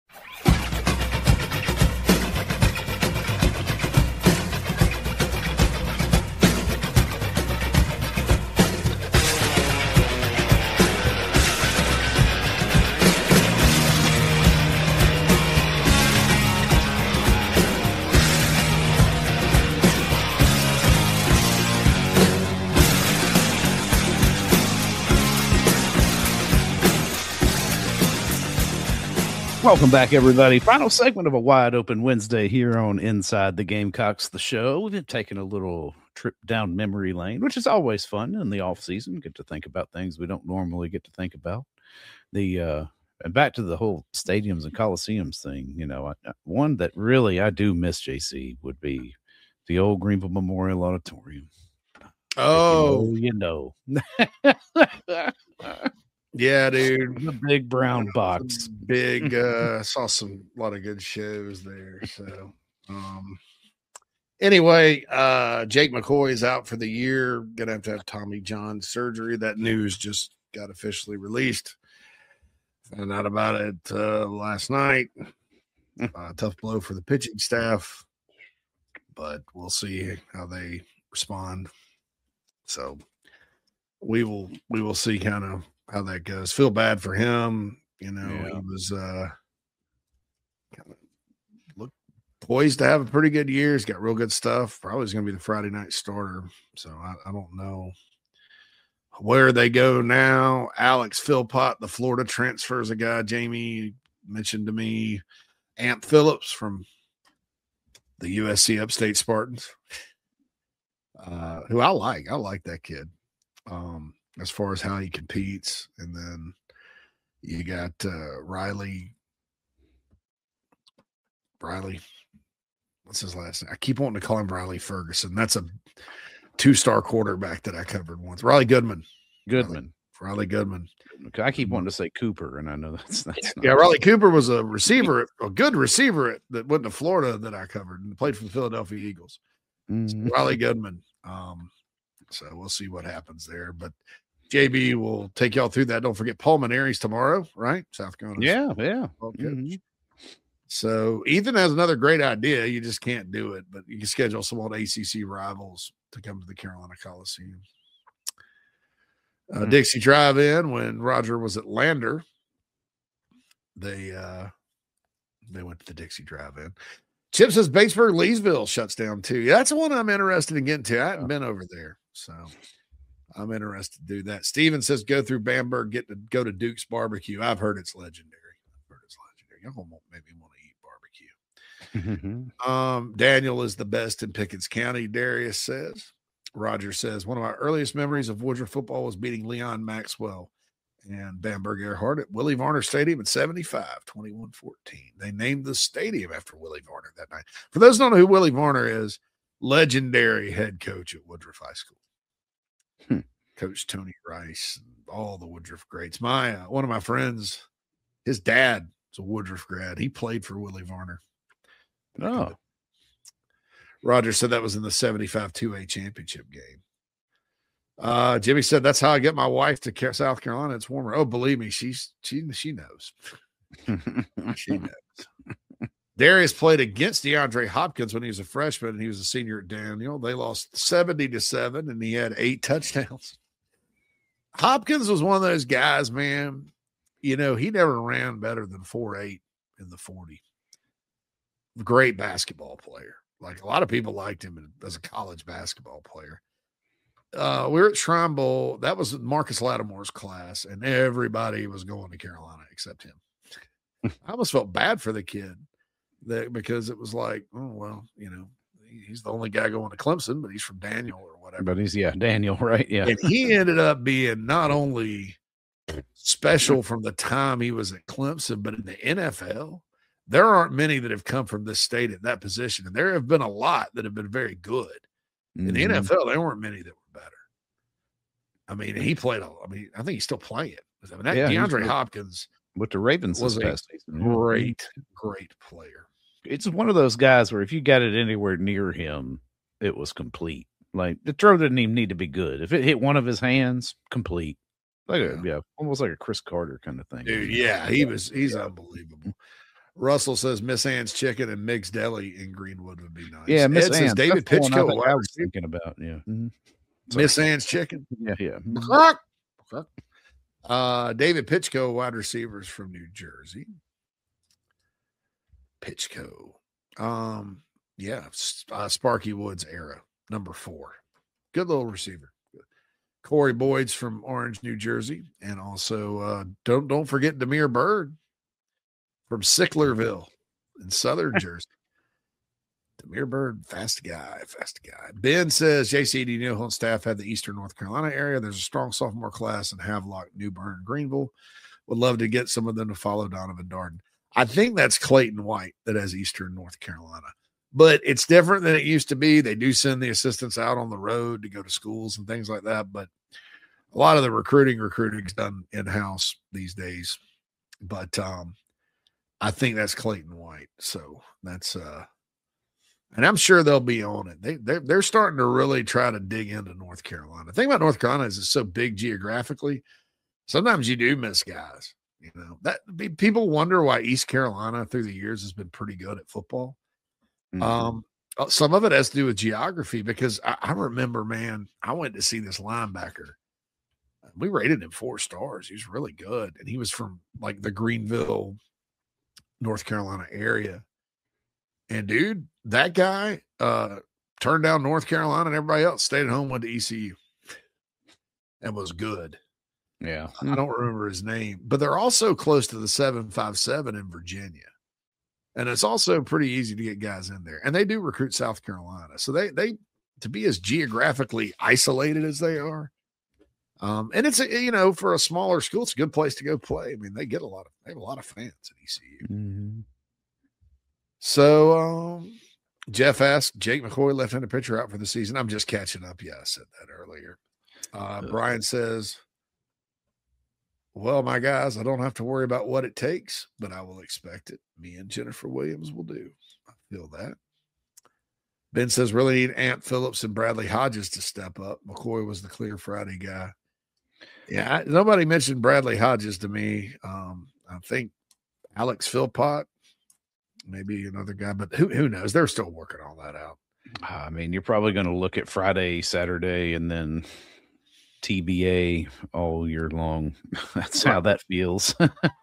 Speaker 1: Welcome back, everybody. Final segment of a wide open Wednesday here on Inside the Gamecocks, the show. We've been taking a little trip down memory lane, which is always fun in the off season. Get to think about things we don't normally get to think about. The uh, and back to the whole stadiums and coliseums thing. You know, I, one that really I do miss, J C, would be the old Greenville Memorial Auditorium.
Speaker 2: Oh,
Speaker 1: you know. You know.
Speaker 2: Yeah, dude.
Speaker 1: The big brown box.
Speaker 2: Big uh saw some a lot of good shows there. So um anyway, uh Jake McCoy is out for the year. Gonna have to have Tommy John surgery. That news just got officially released. Found out about it uh last night. Uh, tough blow for the pitching staff, but we'll see how they respond. So we will we will see kind of how that goes. Feel bad for him. You know, yeah. He was uh, kind of look poised to have a pretty good year. He's got real good stuff. Probably is going to be the Friday night starter. So I, I don't know where they go now. Alex Philpott, the Florida transfer, is a guy Jamie mentioned to me. Amp Phillips from the U S C Upstate Spartans, uh, who I like. I like that kid. Um, as far as how he competes. And then you got uh, Riley. Riley. What's his last name? I keep wanting to call him Riley Ferguson. That's a two-star quarterback that I covered once. Riley Goodman.
Speaker 1: Goodman.
Speaker 2: Riley, Riley Goodman.
Speaker 1: I keep wanting to say Cooper, and I know that's, that's not
Speaker 2: yeah, Riley Cooper was a receiver, a good receiver at, that went to Florida that I covered and played for the Philadelphia Eagles. Mm-hmm. So Riley Goodman. Um, so we'll see what happens there. But J B will take y'all through that. Don't forget Paul Maneri's tomorrow, right? South Carolina.
Speaker 1: Yeah, yeah.
Speaker 2: Mm-hmm. So Ethan has another great idea. You just can't do it, but you can schedule some old A C C rivals to come to the Carolina Coliseum. Uh, mm-hmm. Dixie Drive-In, when Roger was at Lander, they uh, they went to the Dixie Drive-In. Chip says Batesburg Leesville shuts down too. Yeah, that's the one I'm interested in getting to. I hadn't been over there, so I'm interested to do that. Steven says go through Bamberg, get to go to Duke's Barbecue. I've heard it's legendary. I've heard it's legendary. Y'all won't make me want to eat barbecue. um, Daniel is the best in Pickens County, Darius says. Roger says one of my earliest memories of Woodruff football was beating Leon Maxwell and Bamberg Earhart at Willie Varner Stadium in seventy-five, twenty-one fourteen. They named the stadium after Willie Varner that night. For those who don't know who Willie Varner is, legendary head coach at Woodruff High School. Hmm. Coach Tony Rice, all the Woodruff greats. My uh, one of my friends, his dad was a Woodruff grad. He played for Willie Varner.
Speaker 1: Oh.
Speaker 2: Roger said that was in the seventy-five two A championship game. Uh, Jimmy said that's how I get my wife to South Carolina. It's warmer. Oh, believe me, she's she she knows. She knows. Darius played against DeAndre Hopkins when he was a freshman and he was a senior at Daniel. They lost seventy to seven and he had eight touchdowns. Hopkins was one of those guys, man. You know, he never ran better than four eight in the forty. Great basketball player. Like a lot of people liked him as a college basketball player. Uh, we were at Shrine Bowl. That was Marcus Lattimore's class, and everybody was going to Carolina except him. I almost felt bad for the kid that because it was like, oh, well, you know, he's the only guy going to Clemson, but he's from Daniel or whatever.
Speaker 1: But he's, yeah, Daniel, right? Yeah.
Speaker 2: And he ended up being not only special from the time he was at Clemson, but in the N F L, there aren't many that have come from this state at that position. And there have been a lot that have been very good. In the mm-hmm. N F L, there weren't many that were better. I mean, he played, a, I mean, I think he's still playing. I mean, that yeah, DeAndre Hopkins
Speaker 1: with the Ravens
Speaker 2: was a
Speaker 1: season.
Speaker 2: great, great player.
Speaker 1: it's one of those guys where if you got it anywhere near him, it was complete. Like the throw didn't even need to be good. If it hit one of his hands, complete. Like a, yeah, almost like a Chris Carter kind of thing.
Speaker 2: Dude, yeah, he was he's unbelievable. Russell says Miss Ann's Chicken and Mick's Deli in Greenwood would be nice.
Speaker 1: Yeah, Miss
Speaker 2: Ed
Speaker 1: Ann's.
Speaker 2: says David
Speaker 1: That's the one
Speaker 2: Pitchko.
Speaker 1: I, I was thinking about. Yeah, mm-hmm.
Speaker 2: Miss Ann's Chicken.
Speaker 1: Yeah, yeah.
Speaker 2: Uh, David Pitchko, wide receivers from New Jersey. Pitchko. Um, yeah, uh, Sparky Woods era, number four. Good little receiver. Corey Boyd's from Orange, New Jersey. And also, uh, don't don't forget Demir Bird from Sicklerville in Southern Jersey. Demir Bird, fast guy, fast guy. Ben says J C D Neal and staff had the Eastern North Carolina area. There's a strong sophomore class in Havelock, New Bern, Greenville. Would love to get some of them to follow Donovan Darden. I think that's Clayton White that has Eastern North Carolina. But it's different than it used to be. They do send the assistants out on the road to go to schools and things like that. But a lot of the recruiting, recruiting is done in-house these days. But um, I think that's Clayton White. So that's uh, – and I'm sure they'll be on it. They, they're, they're starting to really try to dig into North Carolina. The thing about North Carolina is it's so big geographically. Sometimes you do miss guys. You know, that people wonder why East Carolina through the years has been pretty good at football. Mm-hmm. Um, some of it has to do with geography because I, I remember, man, I went to see this linebacker. We rated him four stars. He was really good. And he was from like the Greenville, North Carolina area. And dude, that guy uh, turned down North Carolina and everybody else stayed at home, went to E C U and was good.
Speaker 1: Yeah.
Speaker 2: I don't remember his name, but they're also close to the seven five seven in Virginia. And it's also pretty easy to get guys in there. And they do recruit South Carolina. So they, they, to be as geographically isolated as they are. Um, and it's, a, you know, for a smaller school, it's a good place to go play. I mean, they get a lot of, they have a lot of fans at E C U.
Speaker 1: Mm-hmm.
Speaker 2: So um, Jeff asked Jake McCoy, left-handed pitcher, out for the season. I'm just catching up. Yeah, I said that earlier. Uh, Brian says, well, my guys, I don't have to worry about what it takes, but I will expect it. Me and Jennifer Williams will do. I feel that. Ben says, really need Ant Phillips and Bradley Hodges to step up. McCoy was the clear Friday guy. Yeah, I, nobody mentioned Bradley Hodges to me. Um, I think Alex Philpott, maybe another guy, but who who knows? They're still working all that out.
Speaker 1: I mean, you're probably going to look at Friday, Saturday, and then T B A all year long. That's how that feels.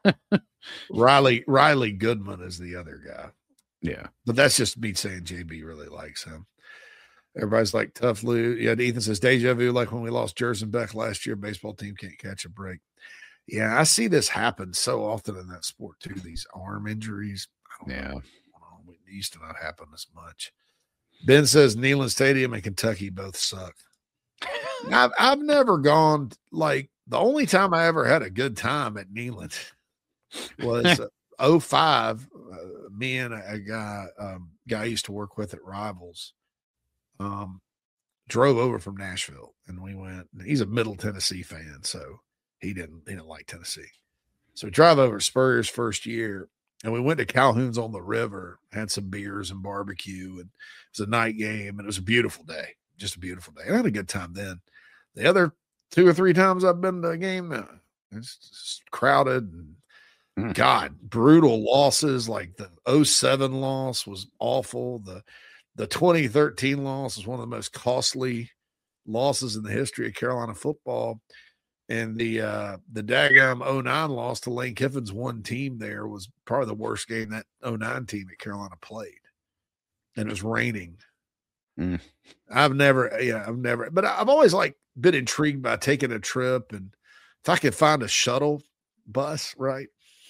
Speaker 2: Riley Riley Goodman is the other guy.
Speaker 1: Yeah.
Speaker 2: But that's just me saying J B really likes him. Everybody's like, tough Lou. Yeah, Ethan says, deja vu, like when we lost Jerson Beck last year, baseball team can't catch a break. Yeah, I see this happen so often in that sport too, these arm injuries. I don't
Speaker 1: yeah.
Speaker 2: know. It used to not happen as much. Ben says Neyland Stadium and Kentucky both suck. I've I've never gone, like, the only time I ever had a good time at Neyland was uh, oh five. Uh, me and a, a guy um, guy I used to work with at Rivals um, drove over from Nashville, and we went. He's a Middle Tennessee fan, so he didn't he didn't like Tennessee. So we drive over Spurrier's first year, and we went to Calhoun's on the river, had some beers and barbecue, and it was a night game, and it was a beautiful day. Just a beautiful day. I had a good time then. The other two or three times I've been to a game, uh, it's just crowded. And mm. God, brutal losses. Like the oh seven loss was awful. The the twenty thirteen loss was one of the most costly losses in the history of Carolina football. And the uh, the daggum oh nine loss to Lane Kiffin's one team there was probably the worst game that oh nine team at Carolina played. And it was raining.
Speaker 1: Mm.
Speaker 2: I've never, yeah, I've never, but I've always like been intrigued by taking a trip, and if I could find a shuttle bus, right,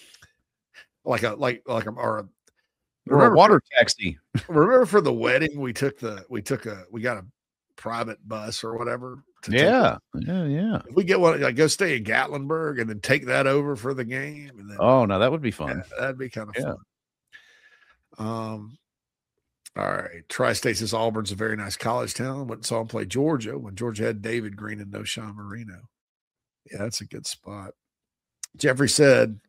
Speaker 2: like a like like a or a,
Speaker 1: or a water taxi.
Speaker 2: Remember for the wedding we took the we took a we got a private bus or whatever. To
Speaker 1: yeah, yeah, yeah.
Speaker 2: If we get one, like go stay in Gatlinburg and then take that over for the game. And then,
Speaker 1: oh no, that would be fun.
Speaker 2: Yeah, that'd be kind of
Speaker 1: yeah.
Speaker 2: fun. Um. All right. Tri-State says Auburn's a very nice college town. Went and saw him play Georgia when Georgia had David Green and no Sean Marino. Yeah, that's a good spot. Jeffrey said,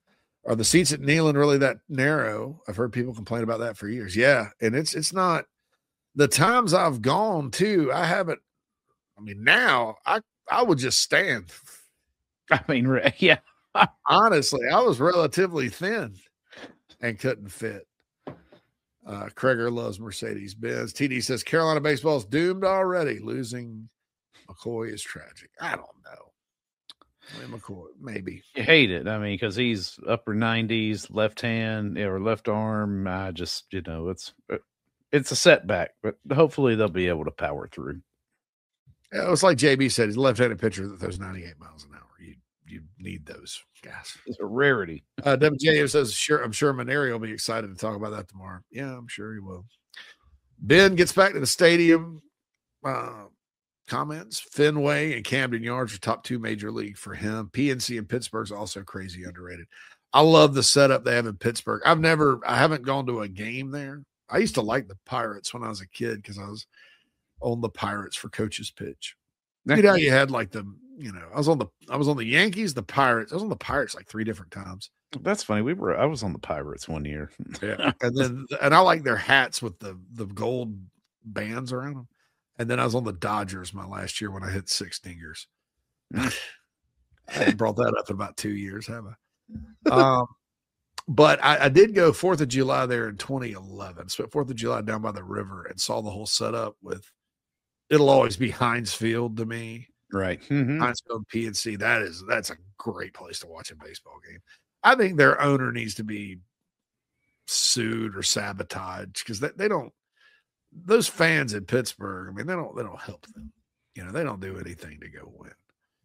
Speaker 2: Are the seats at Neyland really that narrow? I've heard people complain about that for years. Yeah, and it's it's not. The times I've gone to, I haven't. I mean, now I I would just stand.
Speaker 1: I mean, yeah.
Speaker 2: Honestly, I was relatively thin and couldn't fit. Uh, Kreger loves Mercedes Benz. T D says Carolina baseball is doomed already. Losing McCoy is tragic. I don't know. I mean, McCoy, maybe.
Speaker 1: You hate it. I mean, because he's upper nineties, left hand or left arm. I just, you know, it's it's a setback, but hopefully they'll be able to power through.
Speaker 2: Yeah, it was like J B said, he's a left-handed pitcher that throws ninety-eight miles an hour. You you need those guys.
Speaker 1: It's a rarity.
Speaker 2: Uh, W J says, "Sure, I'm sure Maneri will be excited to talk about that tomorrow." Yeah, I'm sure he will. Ben gets back to the stadium. Uh, comments: Fenway and Camden Yards are top two major league for him. P N C in Pittsburgh's also crazy underrated. I love the setup they have in Pittsburgh. I've never, I haven't gone to a game there. I used to like the Pirates when I was a kid because I was on the Pirates for Coach's Pitch. You know, you had like the, you know, I was on the, I was on the Yankees, the Pirates. I was on the Pirates like three different times.
Speaker 1: That's funny. We were, I was on the Pirates one year.
Speaker 2: Yeah. And then, and I like their hats with the, the gold bands around them. And then I was on the Dodgers my last year when I hit six dingers. I haven't brought that up in about two years, have I? Um, but I, I did go fourth of July there in twenty eleven. Spent fourth of July down by the river and saw the whole setup with, it'll always be Heinz Field to me.
Speaker 1: Right. Mm-hmm.
Speaker 2: Heinz Field P N C. That is, that's a great place to watch a baseball game. I think their owner needs to be sued or sabotaged because they, they don't, those fans in Pittsburgh, I mean, they don't, they don't help them. You know, they don't do anything to go win.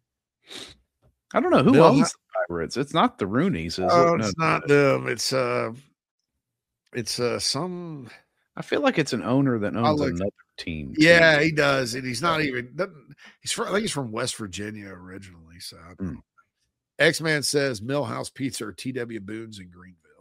Speaker 1: I don't know who
Speaker 2: Bill,
Speaker 1: owns the Pirates. It's not the Roonies, is
Speaker 2: oh,
Speaker 1: it?
Speaker 2: It's
Speaker 1: No,
Speaker 2: not them. It's uh, it's uh, some.
Speaker 1: I feel like it's an owner that owns
Speaker 2: like,
Speaker 1: another team.
Speaker 2: Yeah,
Speaker 1: too.
Speaker 2: he does, and he's not even. He's from. I think he's from West Virginia originally. So, I don't
Speaker 1: Mm.
Speaker 2: know. X-Man says Millhouse Pizza or T W Boone's in Greenville.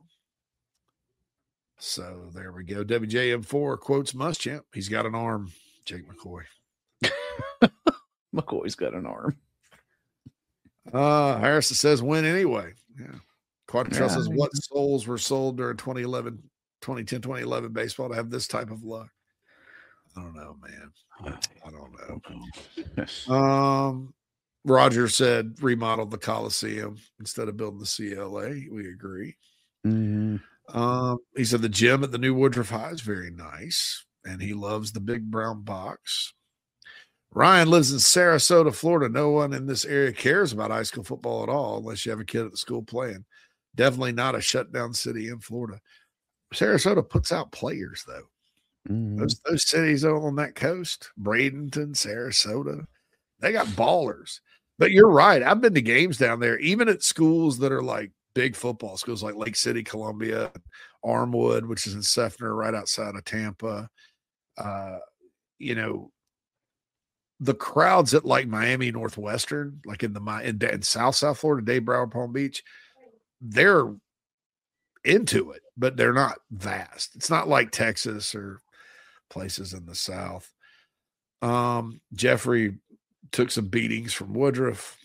Speaker 2: So there we go. W J M four quotes Muschamp. He's got an arm. Jake McCoy.
Speaker 1: McCoy's got an arm.
Speaker 2: Uh, Harrison says win anyway. Yeah. Quadratrell
Speaker 1: Yeah,
Speaker 2: says
Speaker 1: I mean-
Speaker 2: what souls were sold during twenty eleven, twenty ten, twenty eleven baseball to have this type of luck? I don't know, man. I don't know. Um, Roger said remodeled the Coliseum instead of building the C L A. We agree.
Speaker 1: Mm-hmm.
Speaker 2: Um, he said the gym at the new Woodruff High is very nice, and he loves the big brown box. Ryan lives in Sarasota, Florida. No one in this area cares about high school football at all unless you have a kid at the school playing. Definitely not a shutdown city in Florida. Sarasota puts out players, though.
Speaker 1: Mm-hmm.
Speaker 2: Those, those cities on that coast, Bradenton, Sarasota, they got ballers. But you're right. I've been to games down there, even at schools that are like big football schools like Lake City, Columbia, Armwood, which is in Seffner, right outside of Tampa. Uh, you know, the crowds at like Miami Northwestern, like in the in, in South South Florida, Dade, Broward, Palm Beach, they're into it, but they're not vast. It's not like Texas or places in the South. Um, Jeffrey took some beatings from Woodruff,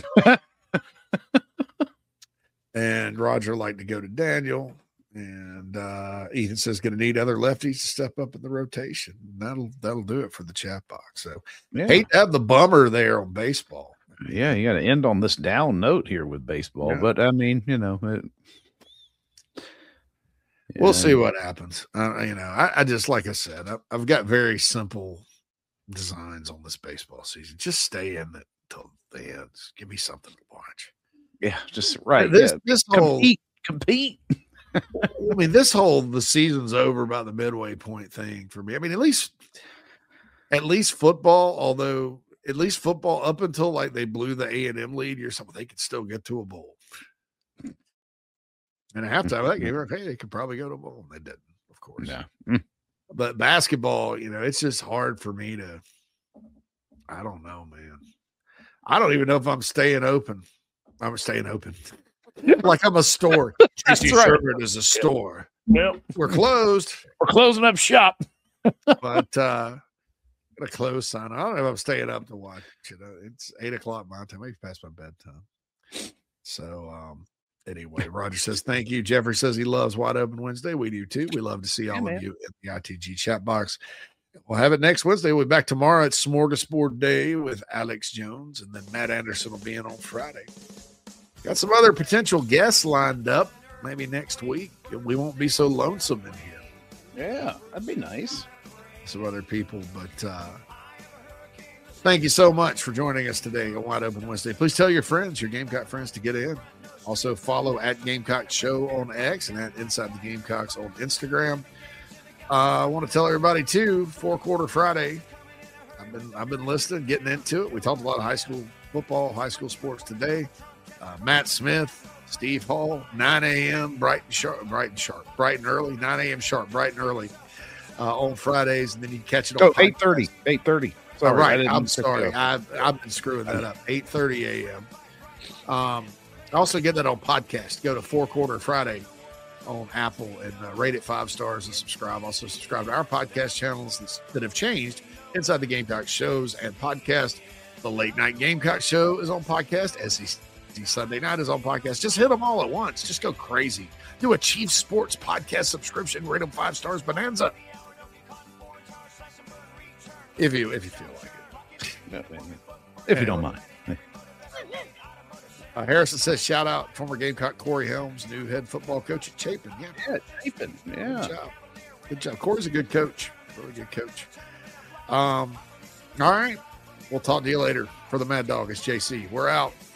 Speaker 2: and Roger liked to go to Daniel. And uh, Ethan says, going to need other lefties to step up in the rotation. That'll that'll do it for the chat box. So,
Speaker 1: Yeah.
Speaker 2: hate to have the bummer there on baseball.
Speaker 1: Yeah, you got to end on this down note here with baseball.
Speaker 2: Yeah.
Speaker 1: But I mean, you know, it,
Speaker 2: We'll
Speaker 1: yeah.
Speaker 2: see what happens. Uh, you know, I, I just like I said, I, I've got very simple designs on this baseball season. Just stay in it till the end. Just give me something to watch.
Speaker 1: Yeah, just right.
Speaker 2: This
Speaker 1: yeah.
Speaker 2: this whole
Speaker 1: compete, compete.
Speaker 2: I mean, this whole the season's over about the midway point thing for me. I mean, at least at least football, although at least football up until like they blew the A and M lead or something, they could still get to a bowl. And at halftime of that game, okay, they could probably go to a bowl. They didn't, of course.
Speaker 1: Yeah.
Speaker 2: But basketball, you know, it's just hard for me to, I don't know, man. I don't even know if I'm staying open. I'm staying open. Like I'm a store.
Speaker 1: That's
Speaker 2: J C
Speaker 1: right.
Speaker 2: Sherman is a store.
Speaker 1: Yep.
Speaker 2: We're closed.
Speaker 1: We're closing up shop.
Speaker 2: But uh got a close sign. I don't know if I'm staying up to watch. You know, it's eight o'clock my time. Maybe past my bedtime. So um Anyway, Roger says thank you. Jeffrey says he loves Wide Open Wednesday. We do too. We love to see all
Speaker 1: Yeah,
Speaker 2: of
Speaker 1: man.
Speaker 2: you in the I T G chat box. We'll have it next Wednesday. We'll be back tomorrow at Smorgasbord Day with Alex Jones, and then Matt Anderson will be in on Friday. Got some other potential guests lined up maybe next week. We won't be so lonesome in here.
Speaker 1: Yeah, that'd be nice.
Speaker 2: Some other people, but uh, thank you so much for joining us today on Wide Open Wednesday. Please tell your friends, your Gamecock friends, to get in. Also follow at Gamecock Show on X and at Inside the Gamecocks on Instagram. Uh, I want to tell everybody too, Four Quarter Friday. I've been I've been listening, getting into it. We talked a lot of high school football, high school sports today. Uh, Matt Smith, Steve Hall, nine a.m. bright and sharp, bright and sharp, bright and early, nine a.m. sharp, bright and early uh, on Fridays, and then you can catch it on.
Speaker 1: Oh, eight thirty, eight thirty.
Speaker 2: All right, I'm sorry, I've I've been screwing that up. eight thirty a.m. Um, also get that on podcast. Go to Four Quarter Friday on Apple and uh, rate it five stars and subscribe. Also subscribe to our podcast channels that's, that have changed. Inside the Gamecock shows and podcast. The Late Night Gamecock Show is on podcast. S E C Sunday Night is on podcast. Just hit them all at once. Just go crazy. Do a Chiefs Sports podcast subscription. Rate them five stars. Bonanza. If you if you feel like it.
Speaker 1: If you don't mind.
Speaker 2: Uh, Harrison says, shout out former Gamecock Corey Helms, new head football coach at Chapin. Yeah,
Speaker 1: yeah Chapin. Yeah.
Speaker 2: Good job. Good job. Corey's a good coach. Really good coach. Um, all right. We'll talk to you later. For the Mad Dog, it's J C. We're out.